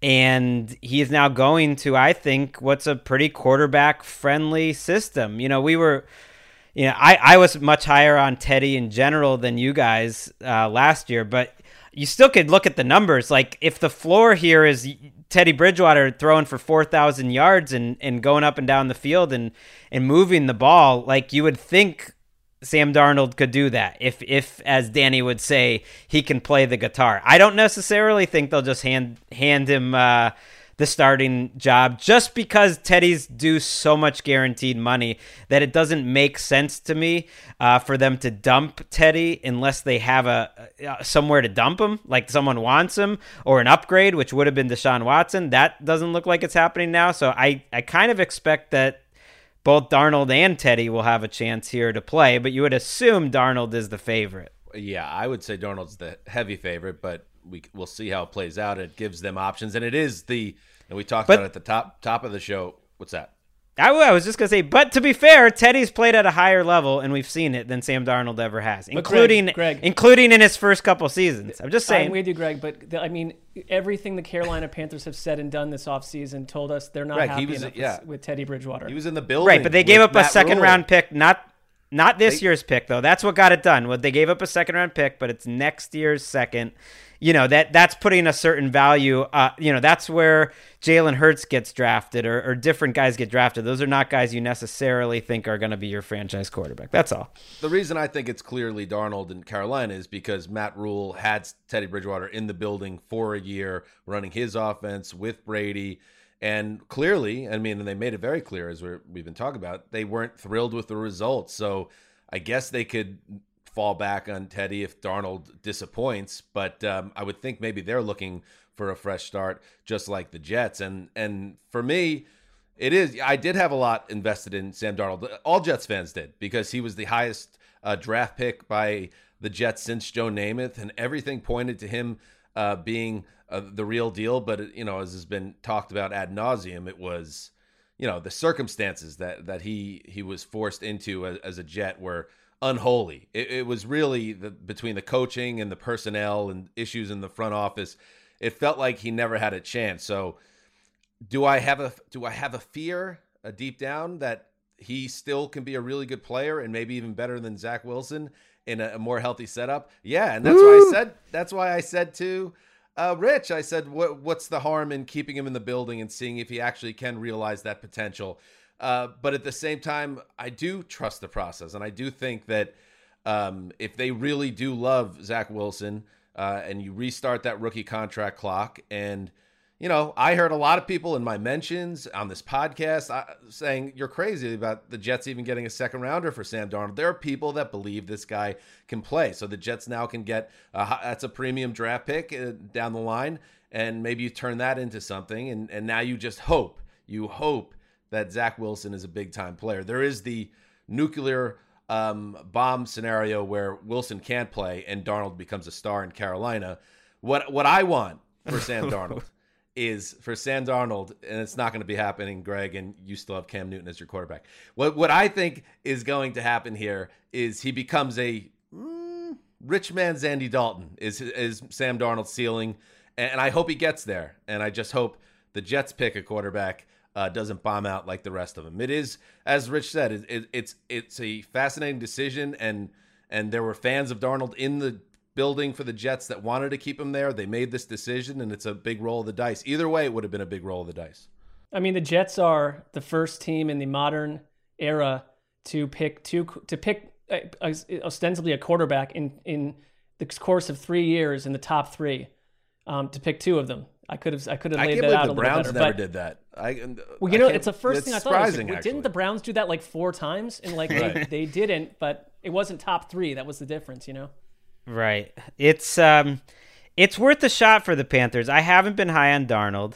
And he is now going to, I think, what's a pretty quarterback-friendly system. You know, we were, you know, I, I was much higher on Teddy in general than you guys uh, last year, but you still could look at the numbers. Like, if the floor here is Teddy Bridgewater throwing for four thousand yards and, and going up and down the field and, and moving the ball, like, you would think Sam Darnold could do that if, if, as Danny would say, he can play the guitar. I don't necessarily think they'll just hand hand him uh, the starting job just because Teddy's due so much guaranteed money that it doesn't make sense to me uh, for them to dump Teddy unless they have a, a somewhere to dump him, like someone wants him, or an upgrade, which would have been Deshaun Watson. That doesn't look like it's happening now. So I, I kind of expect that both Darnold and Teddy will have a chance here to play, but you would assume Darnold is the favorite. Yeah, I would say Darnold's the heavy favorite, but we, we'll see how it plays out. It gives them options, and it is the, and we talked but, about it at the top top of the show. What's that? I, I was just going to say, but to be fair, Teddy's played at a higher level, and we've seen it, than Sam Darnold ever has, but including Greg, Greg, including in his first couple seasons. I'm just saying. I'm with you, Greg, but the, I mean, everything the Carolina Panthers have said and done this offseason told us they're not Greg, happy was, enough yeah. with, with Teddy Bridgewater. He was in the building. Right, but they gave up Matt a second-round pick, not not this they, year's pick, though. That's what got it done. Well, they gave up a second-round pick, but it's next year's second. You know, that that's putting a certain value. Uh, you know, that's where Jalen Hurts gets drafted or, or different guys get drafted. Those are not guys you necessarily think are going to be your franchise quarterback. That's all. The reason I think it's clearly Darnold in Carolina is because Matt Rule had Teddy Bridgewater in the building for a year, running his offense with Brady. And clearly, I mean, and they made it very clear, as we're, we've been talking about, they weren't thrilled with the results. So I guess they could fall back on Teddy if Darnold disappoints, but um, I would think maybe they're looking for a fresh start, just like the Jets. And and for me, it is. I did have a lot invested in Sam Darnold. All Jets fans did, because he was the highest uh, draft pick by the Jets since Joe Namath, and everything pointed to him uh, being uh, the real deal. But you know, as has been talked about ad nauseum, it was, you know, the circumstances that that he he was forced into as, as a Jet were unholy. It, it was really the, between the coaching and the personnel and issues in the front office. it felt like he never had a chance. So do I have a do I have a fear uh, deep down that he still can be a really good player and maybe even better than Zach Wilson in a, a more healthy setup? Yeah, and that's Woo! why I said that's why I said to uh, Rich, I said, what, what's the harm in keeping him in the building and seeing if he actually can realize that potential? Uh, but at the same time, I do trust the process, and I do think that um, if they really do love Zach Wilson uh, and you restart that rookie contract clock, and you know, I heard a lot of people in my mentions on this podcast uh, saying you're crazy about the Jets even getting a second rounder for Sam Darnold. There are people that believe this guy can play. So the Jets now can get a, that's a premium draft pick uh, down the line. And maybe you turn that into something. And, and now you just hope, you hope that Zach Wilson is a big time player. There is the nuclear um, bomb scenario where Wilson can't play and Darnold becomes a star in Carolina. What, what I want for Sam Darnold is for Sam Darnold, and it's not going to be happening, Greg, and you still have Cam Newton as your quarterback. What what I think is going to happen here is he becomes a mm, rich man Zandy Dalton is is Sam Darnold's ceiling, and I hope he gets there. And I just hope the Jets pick a quarterback uh, doesn't bomb out like the rest of them. It is, as Rich said, it, it, it's it's a fascinating decision, and and there were fans of Darnold in the building for the Jets that wanted to keep him there. They made this decision, and it's a big roll of the dice. Either way, it would have been a big roll of the dice. I mean, the Jets are the first team in the modern era to pick two to pick uh, ostensibly a quarterback in in the course of three years in the top three. Um, to pick two of them, I could have I could have laid that out a little better. I can't believe the Browns never but, did that. I, well, you I know, it's the first it's thing I thought. I was like, actually. Didn't the Browns do that like four times? And like right. they, they didn't, but it wasn't top three. That was the difference, you know. Right. It's um, it's worth a shot for the Panthers. I haven't been high on Darnold,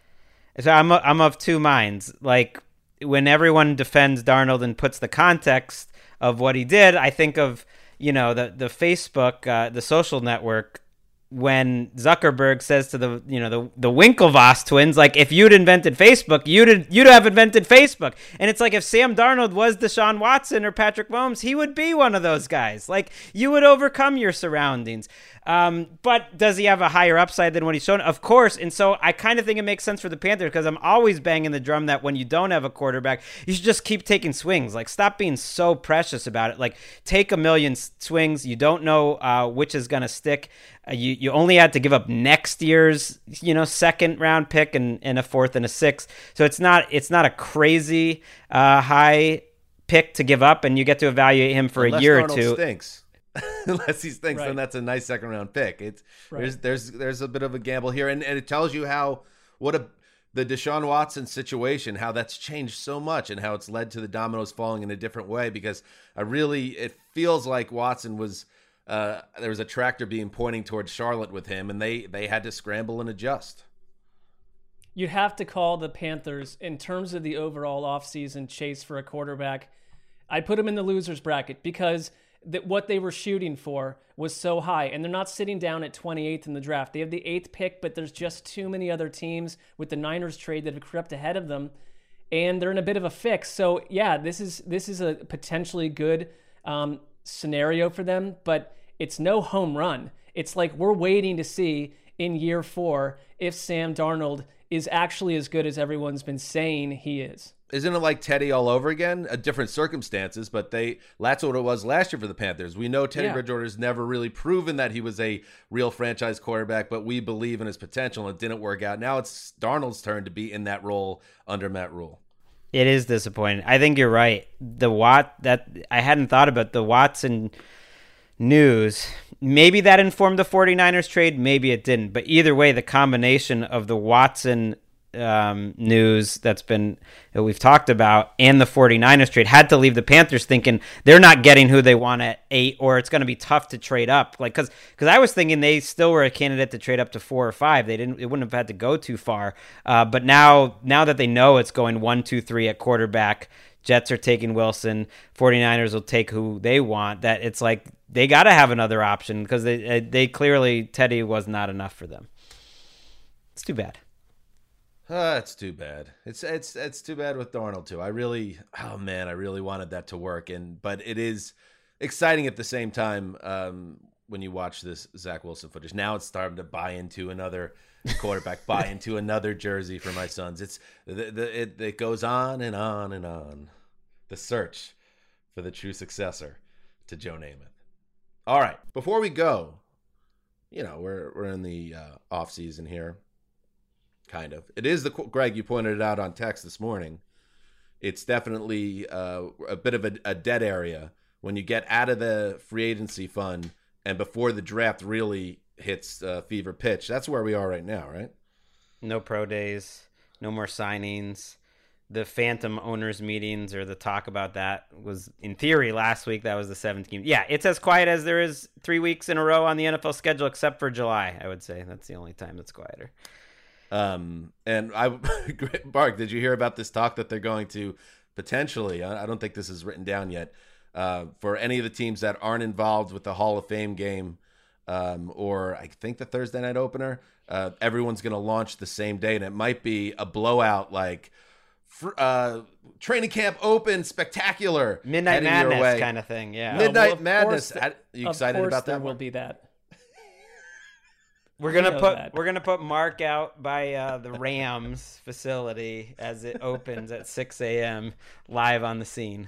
so I'm I'm of two minds. Like when everyone defends Darnold and puts the context of what he did, I think of you know the the Facebook, uh, the social network. When Zuckerberg says to the you know the the Winklevoss twins, like if you'd invented Facebook, you'd you'd have invented Facebook. And it's like if Sam Darnold was Deshaun Watson or Patrick Mahomes, he would be one of those guys. Like you would overcome your surroundings. Um, but does he have a higher upside than what he's shown? Of course. And so I kind of think it makes sense for the Panthers because I'm always banging the drum that when you don't have a quarterback, you should just keep taking swings. Like stop being so precious about it. Like take a million swings. You don't know uh, which is going to stick. Uh, you you only had to give up next year's you know second round pick and, and a fourth and a sixth. So it's not it's not a crazy uh, high pick to give up, and you get to evaluate him for Unless a year Darnold or two. Stinks. Unless he stinks, right. then that's a nice second round pick. It's right. there's there's there's a bit of a gamble here, and, and it tells you how what a the Deshaun Watson situation, how that's changed so much, and how it's led to the dominoes falling in a different way. Because I really it feels like Watson was. Uh, there was a tractor beam pointing towards Charlotte with him, and they they had to scramble and adjust. You'd have to call the Panthers, in terms of the overall offseason chase for a quarterback, I'd put them in the loser's bracket because that what they were shooting for was so high, and they're not sitting down at twenty-eighth in the draft. They have the eighth pick, but there's just too many other teams with the Niners trade that have crept ahead of them, and they're in a bit of a fix. So yeah, this is this is a potentially good um, scenario for them, but it's no home run. It's like we're waiting to see in year four if Sam Darnold is actually as good as everyone's been saying he is. Isn't it like Teddy all over again? A different circumstances, but they that's what it was last year for the Panthers. We know Teddy yeah. Bridgewater's never really proven that he was a real franchise quarterback, but we believe in his potential, and it didn't work out. Now it's Darnold's turn to be in that role under Matt Rule. It is disappointing. I think you're right. The Watt that I hadn't thought about the Watson news, maybe that informed the 49ers trade, maybe it didn't, but either way, the combination of the Watson um, news that's been that we've talked about and the 49ers trade had to leave the Panthers thinking they're not getting who they want at eight, or it's going to be tough to trade up. Like because because I was thinking they still were a candidate to trade up to four or five. They didn't. It wouldn't have had to go too far. Uh, but now now that they know it's going one, two, three at quarterback, Jets are taking Wilson, 49ers will take who they want. That it's like they got to have another option because they they clearly Teddy was not enough for them. It's too bad. Uh, it's too bad. It's it's it's too bad with Darnold too. I really, oh man, I really wanted that to work, and but it is exciting at the same time. Um, when you watch this Zach Wilson footage. Now it's starting to buy into another quarterback, buy into another jersey for my sons. It's the, the it, it goes on and on and on. The search for the true successor to Joe Namath. All right, before we go, you know, we're we're in the uh, off season here, kind of. It is the Greg, you pointed it out on text this morning. It's definitely uh, a bit of a, a dead area when you get out of the free agency fund and before the draft really hits uh, fever pitch. That's where we are right now, right? No pro days, no more signings. The phantom owners meetings or the talk about that was, in theory, last week. That was the seventeenth. Yeah, it's as quiet as there is three weeks in a row on the N F L schedule, except for July, I would say. That's the only time that's quieter. Um, and I, Bark, did you hear about this talk that they're going to potentially, I don't think this is written down yet, uh, for any of the teams that aren't involved with the Hall of Fame game, um, or I think the Thursday night opener, uh, everyone's going to launch the same day, and it might be a blowout, like uh, training camp open, spectacular, Midnight Madness kind of thing. Yeah. Midnight well, Madness. Course, Are you excited about that? There will one? be that. We're gonna put that. we're gonna put Mark out by uh, the Rams facility as it opens at six a.m. live on the scene.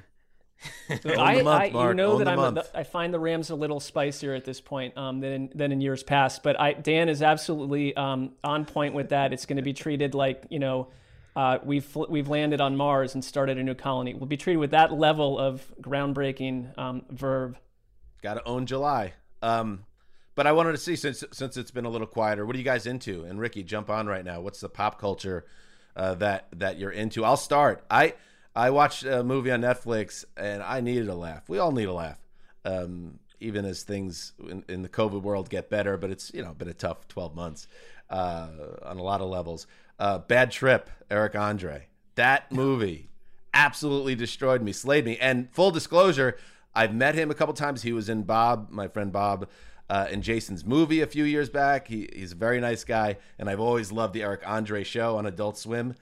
So I, month, I Mark, you know own that the I'm a, month. I find the Rams a little spicier at this point um, than than in years past. But I Dan is absolutely um, on point with that. It's going to be treated like, you know, uh, we've we've landed on Mars and started a new colony. We'll be treated with that level of groundbreaking um, verve. Got to own July. Um, But I wanted to see, since since it's been a little quieter, what are you guys into? And Ricky, jump on right now. What's the pop culture uh, that that you're into? I'll start. I I watched a movie on Netflix, and I needed a laugh. We all need a laugh, um, even as things in, in the COVID world get better. But it's, you know, been a tough twelve months uh, on a lot of levels. Uh, Bad Trip, Eric Andre. That movie absolutely destroyed me, slayed me. And full disclosure, I've met him a couple times. He was in Bob, my friend Bob, Uh, in Jason's movie a few years back. He, he's a very nice guy, and I've always loved the Eric Andre show on Adult Swim.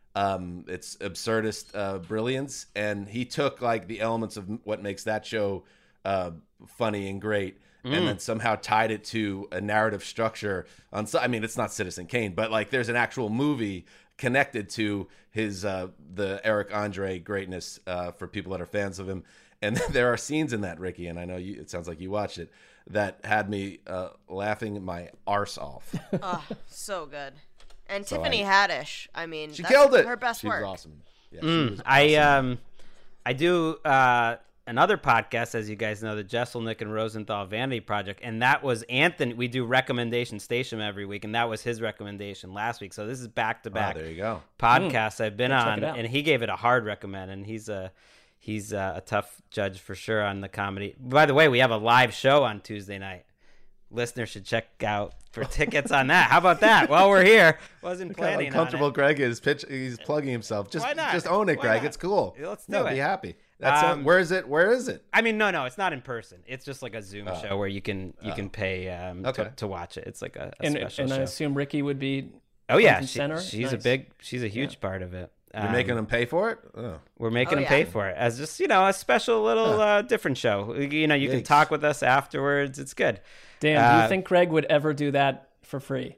Um, it's absurdist uh, brilliance, and he took like the elements of what makes that show uh, funny and great, mm. and then somehow tied it to a narrative structure. On, I mean, it's not Citizen Kane, but like there's an actual movie connected to his uh, the Eric Andre greatness uh, for people that are fans of him. And there are scenes in that, Ricky, and I know you, it sounds like you watched it, that had me uh, laughing my arse off. Oh, so good. And So Tiffany I- Haddish, I mean, She that's killed it. her best she work. was awesome. Yeah, she Mm, was I awesome. um, I do uh, another podcast, as you guys know, the Jesselnick and Rosenthal Vanity Project, and that was Anthony. We do recommendation station every week, and that was his recommendation last week. So this is back to Oh, back there you go. podcasts I've been Go check on, it out. and he gave it a hard recommend, and he's a he's a, a tough judge for sure on the comedy. By the way, we have a live show on Tuesday night. Listeners should check out for tickets on that. How about that? While we're here, wasn't Look how planning uncomfortable on it. Greg is. Pitch, he's plugging himself. Just, Why not? just own it, Why Greg. not? It's cool. Let's do no, it. be happy. That's Um, it. Where is it? Where is it? I mean, no, no, it's not in person. It's just like a Zoom Oh. show where you can you can pay um, Okay. to, to watch it. It's like a, a And, special and I show. assume Ricky would be Oh yeah, front and she- center? she's a Nice. big, she's a huge part of it. You're Um, making them pay for it? Oh. We're making Oh, them pay yeah. for it as just, you know, a special little uh, different show. You know, you can Yikes. talk with us afterwards. It's good. Dan, do Uh, you think Greg would ever do that for free?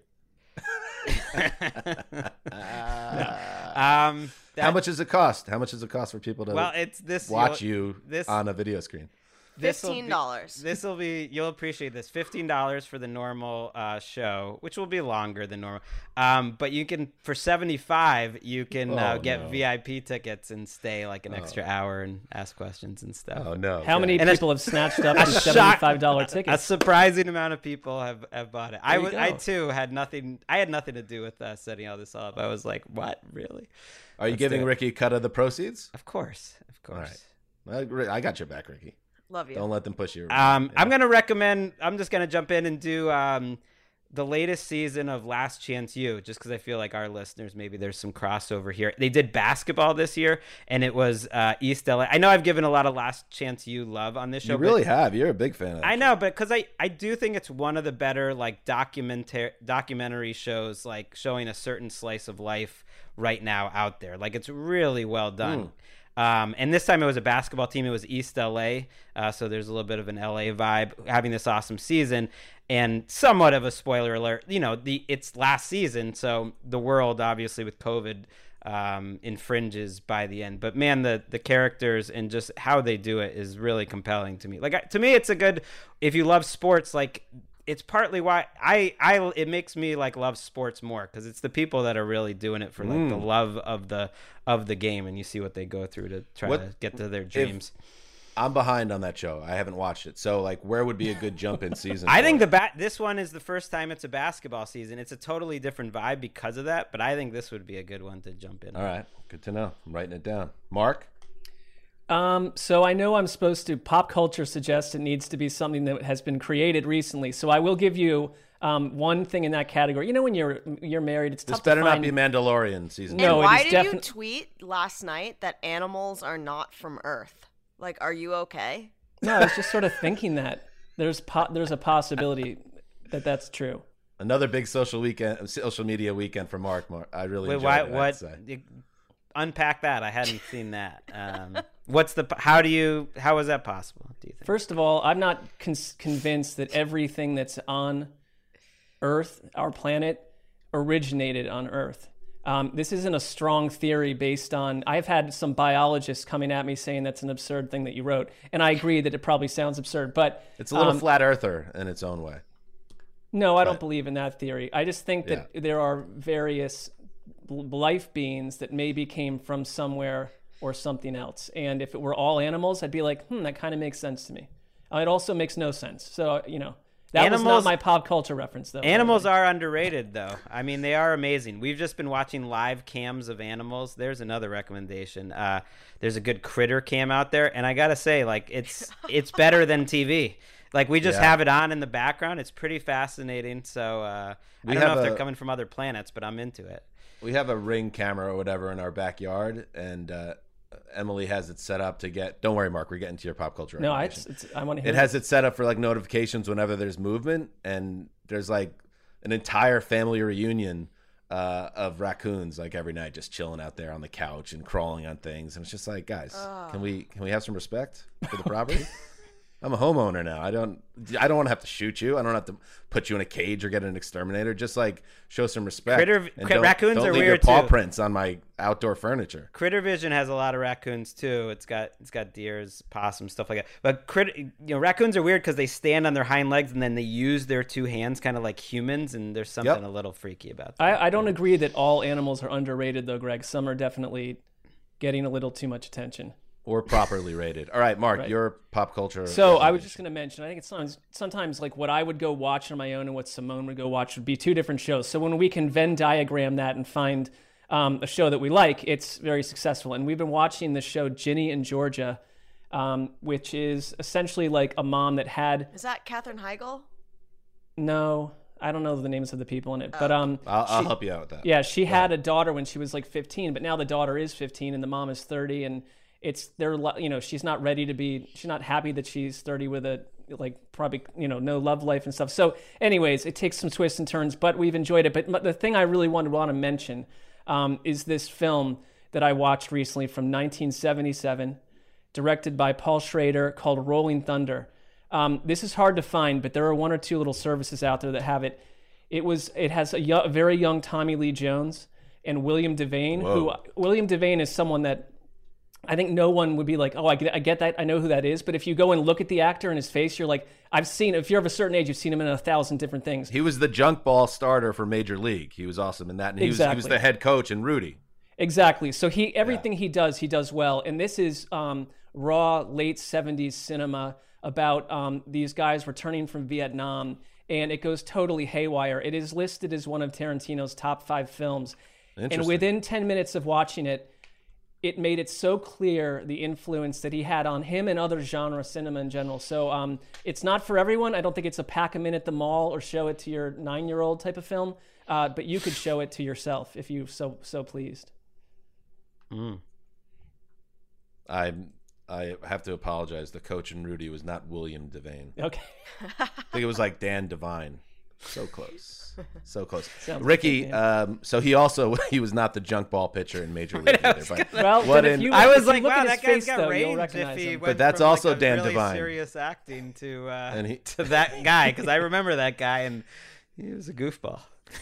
Um, that- How much does it cost? How much does it cost for people to Well, it's this. watch you'll- you this- on a video screen? This'll be- fifteen dollars. This will be, you'll appreciate this. fifteen dollars for the normal uh, show, which will be longer than normal. Um, but you can, for seventy-five, you can uh, Oh, get no. V I P tickets and stay like an extra hour and ask questions and stuff. Oh, no. How many And a- people have snatched up a the shock- seventy-five dollar A tickets? surprising amount of people have, have bought it. I you was, I go. too had nothing. I had nothing to do with uh, setting all this up. I was like, "What, really?" Are you Let's giving do it. Ricky a cut of the proceeds? Of course, of course. All right. Well, I got your back, Ricky. Love you. Don't let them push you. Um, Yeah. I'm gonna recommend. I'm just gonna jump in and do um, the latest season of Last Chance U, just because I feel like our listeners, maybe there's some crossover here. They did basketball this year, and it was uh, East L A. I know I've given a lot of Last Chance U love on this show. You but- really have. You're a big fan of that. I know, but because I, I do think it's one of the better like documentary documentary shows, like showing a certain slice of life right now out there. Like it's really well done. Um, and this time it was a basketball team. It was East L A, uh, so there's a little bit of an L A vibe, having this awesome season. And somewhat of a spoiler alert, you know, the it's last season, so the world, obviously, with COVID, um, infringes by the end. But, man, the, the characters and just how they do it is really compelling to me. Like, to me, it's a good – if you love sports, like – it's partly why I, I it makes me like love sports more, because it's the people that are really doing it for like mm. the love of the of the game, and you see what they go through to try what, to get to their dreams. I'm behind on that show. I haven't watched it, so like, where would be a good jump in season? I think the bat. This one is the first time it's a basketball season. It's a totally different vibe because of that, but I think this would be a good one to jump in. All right, good to know. I'm writing it down. Mark. Um, so I know I'm supposed to, pop culture suggests it needs to be something that has been created recently. So I will give you um, one thing in that category. You know, when you're you're married, it's this tough better to find... not be Mandalorian season. And no, why it is did defi- you tweet last night that animals are not from Earth? Like, are you okay? No, I was just sort of thinking that there's po- there's a possibility that that's true. Another big social weekend, social media weekend for Mark. Mark I really Wait, enjoyed why, it, what? You, unpack that. I hadn't seen that. Um, what's the? How do you? How is that possible? Do you think? First of all, I'm not con- convinced that everything that's on Earth, our planet, originated on Earth. Um, this isn't a strong theory based on. I've had some biologists coming at me saying that's an absurd thing that you wrote, and I agree that it probably sounds absurd, but it's a little um, flat earther in its own way. No, I but, don't believe in that theory. I just think that yeah. there are various life beings that maybe came from somewhere or something else. And if it were all animals, I'd be like, hmm, that kind of makes sense to me. Uh, it also makes no sense. So, you know, that animals, was not my pop culture reference, though. Animals are underrated, though. I mean, they are amazing. We've just been watching live cams of animals. There's another recommendation. Uh, there's a good critter cam out there. And I got to say, like, it's it's better than T V. Like, we just yeah. have it on in the background. It's pretty fascinating. So uh, I don't know if a, they're coming from other planets, but I'm into it. We have a Ring camera or whatever in our backyard, and uh, Emily has it set up to get. Don't worry, Mark. We're getting to your pop culture. No, I, it's, it's, I want to hear it. It has it set up for like notifications whenever there's movement, and there's like an entire family reunion uh, of raccoons like every night, just chilling out there on the couch and crawling on things, and it's just like, guys, oh. can we can we have some respect for the property? I'm a homeowner now. I don't. I don't want to have to shoot you. I don't have to put you in a cage or get an exterminator. Just like show some respect. Critter, and cr- don't, raccoons don't are leave weird your paw too. prints on my outdoor furniture. Critter Vision has a lot of raccoons too. It's got it's got deers, possums, stuff like that. But critter, you know, raccoons are weird because they stand on their hind legs and then they use their two hands, kind of like humans. And there's something yep. a little freaky about that. I, I don't agree that all animals are underrated, though, Greg. Some are definitely getting a little too much attention. Or properly rated. All right, Mark, right. your pop culture. So I was just going to mention, I think it's sometimes, sometimes like what I would go watch on my own and what Simone would go watch would be two different shows. So when we can Venn diagram that and find um, a show that we like, it's very successful. And we've been watching the show Ginny and Georgia, um, which is essentially like a mom that had... Is that Katherine Heigl? No, I don't know the names of the people in it. Oh. But um, I'll, I'll she, help you out with that. Yeah, she Go had ahead. a daughter when she was like fifteen, but now the daughter is fifteen and the mom is thirty, and it's they're you know she's not ready to be she's not happy that she's thirty with a like probably you know no love life and stuff. So anyways, it takes some twists and turns, but we've enjoyed it. But the thing I really wanted want to mention um, is this film that I watched recently from nineteen seventy-seven, directed by Paul Schrader, called Rolling Thunder. Um, this is hard to find, but there are one or two little services out there that have it. It was it has a, yo- a very young Tommy Lee Jones and William Devane. Whoa. Who William Devane is someone that I think no one would be like, oh, I get, I get that. I know who that is. But if you go and look at the actor and his face, you're like, I've seen, if you're of a certain age, you've seen him in a thousand different things. He was the junk ball starter for Major League. He was awesome in that. And he, exactly. was, he was the head coach in Rudy. Exactly. So he everything Yeah. he does, he does well. And this is um, raw late seventies cinema about um, these guys returning from Vietnam. And it goes totally haywire. It is listed as one of Tarantino's top five films. And within ten minutes of watching it, it made it so clear the influence that he had on him and other genre cinema in general. So um, it's not for everyone. I don't think it's a pack them in at the mall or show it to your nine-year-old type of film. Uh, but you could show it to yourself if you so so pleased. Mm. I I have to apologize. The coach in Rudy was not William Devane. Okay. I think it was like Dan Devine. So close. So close. Sounds Ricky, like it, yeah. um, so he also he was not the junk ball pitcher in Major League either. But Well, what but if in- you, I if was you like, look wow, at that his guy's face, got though, you'll range. If recognize he him. went that's from, also like, a Dan really Devine. serious acting to uh, And he- to that guy, because I remember that guy and he was a goofball.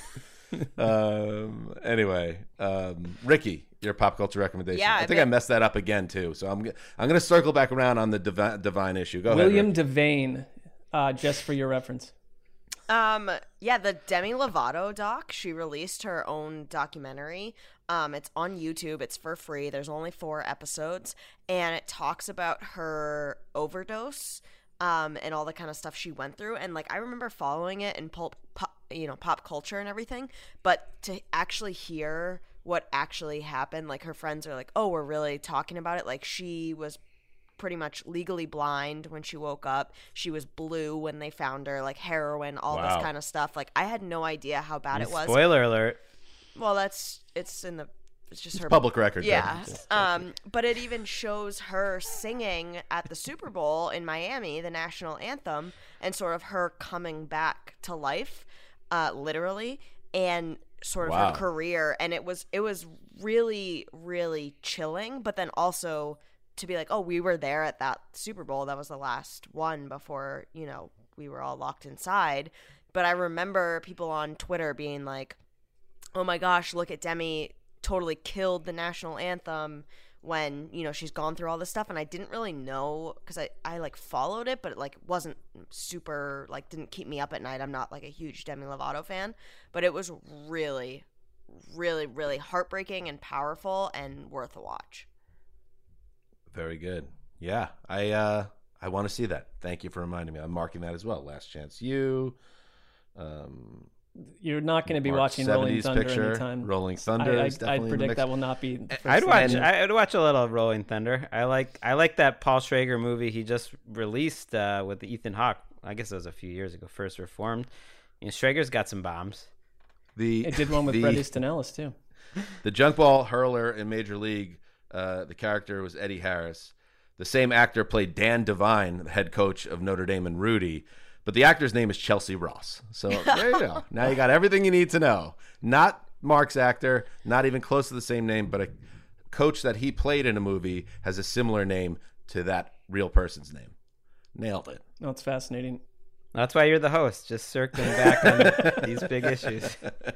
um, anyway, um, Ricky, your pop culture recommendation. Yeah, I I think I bet- messed that up again too. So I'm g- I'm going to circle back around on the Devi- Divine issue. Go William ahead. Rick. Devane, uh, just for your reference. Um, yeah, the Demi Lovato doc, she released her own documentary. Um, it's on YouTube. It's for free. There's only four episodes, and it talks about her overdose, um, and all the kind of stuff she went through. And like, I remember following it in pulp, pop, you know, pop culture and everything. But to actually hear what actually happened, like her friends are like, "Oh, we're really talking about it." Like she was pretty much legally blind when she woke up. She was blue when they found her, like heroin, all Wow. this kind of stuff. Like I had no idea how bad it was. Spoiler alert. Well, that's it's in the it's just her Public record. yeah. Devin. Um, but it even shows her singing at the Super Bowl in Miami, the national anthem, and sort of her coming back to life, uh, literally, and sort of Wow. her career. And it was it was really, really chilling, but then also to be like, oh, we were there at that Super Bowl. That was the last one before, you know, we were all locked inside. But I remember people on Twitter being like, oh my gosh, look at Demi totally killed the national anthem when, you know, she's gone through all this stuff. And I didn't really know because I, I like followed it, but it like wasn't super, like didn't keep me up at night. I'm not like a huge Demi Lovato fan, but it was really, really, really heartbreaking and powerful and worth a watch. Very good. Yeah, I uh, I want to see that. Thank you for reminding me. I'm marking that as well. Last Chance U. Um, You're not going to be Mark watching Rolling seventies Thunder picture. anytime. Rolling Thunder I, I, is definitely I'd in the predict mix. that will not be. the first I'd thing. watch. And- I'd watch a little Rolling Thunder. I like. I like that Paul Schrager movie he just released uh, with Ethan Hawke. I guess it was a few years ago. First Reformed. You know, Schrager's got some bombs. The It did one with the, Bret Easton Ellis too. The junk ball hurler in Major League. Uh, the character was Eddie Harris. The same actor played Dan Devine, the head coach of Notre Dame and Rudy. But the actor's name is Chelsea Ross. So there you go. Now you got everything you need to know. Not Mark's actor, not even close to the same name, but a coach that he played in a movie has a similar name to that real person's name. Nailed it. No, it's fascinating. That's why you're the host, just circling back on these big issues.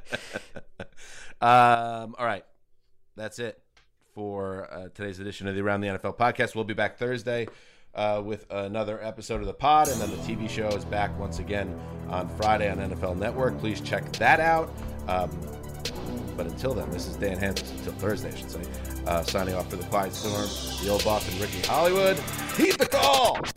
Um, all right. That's it for uh, today's edition of the Around the N F L podcast. We'll be back Thursday uh, with another episode of the pod, and then the T V show is back once again on Friday on N F L Network. Please check that out. Um, but until then, this is Dan Hansis, until Thursday, I should say, uh, signing off for the Quiet Storm, the old boss, and Ricky Hollywood. Heed the call!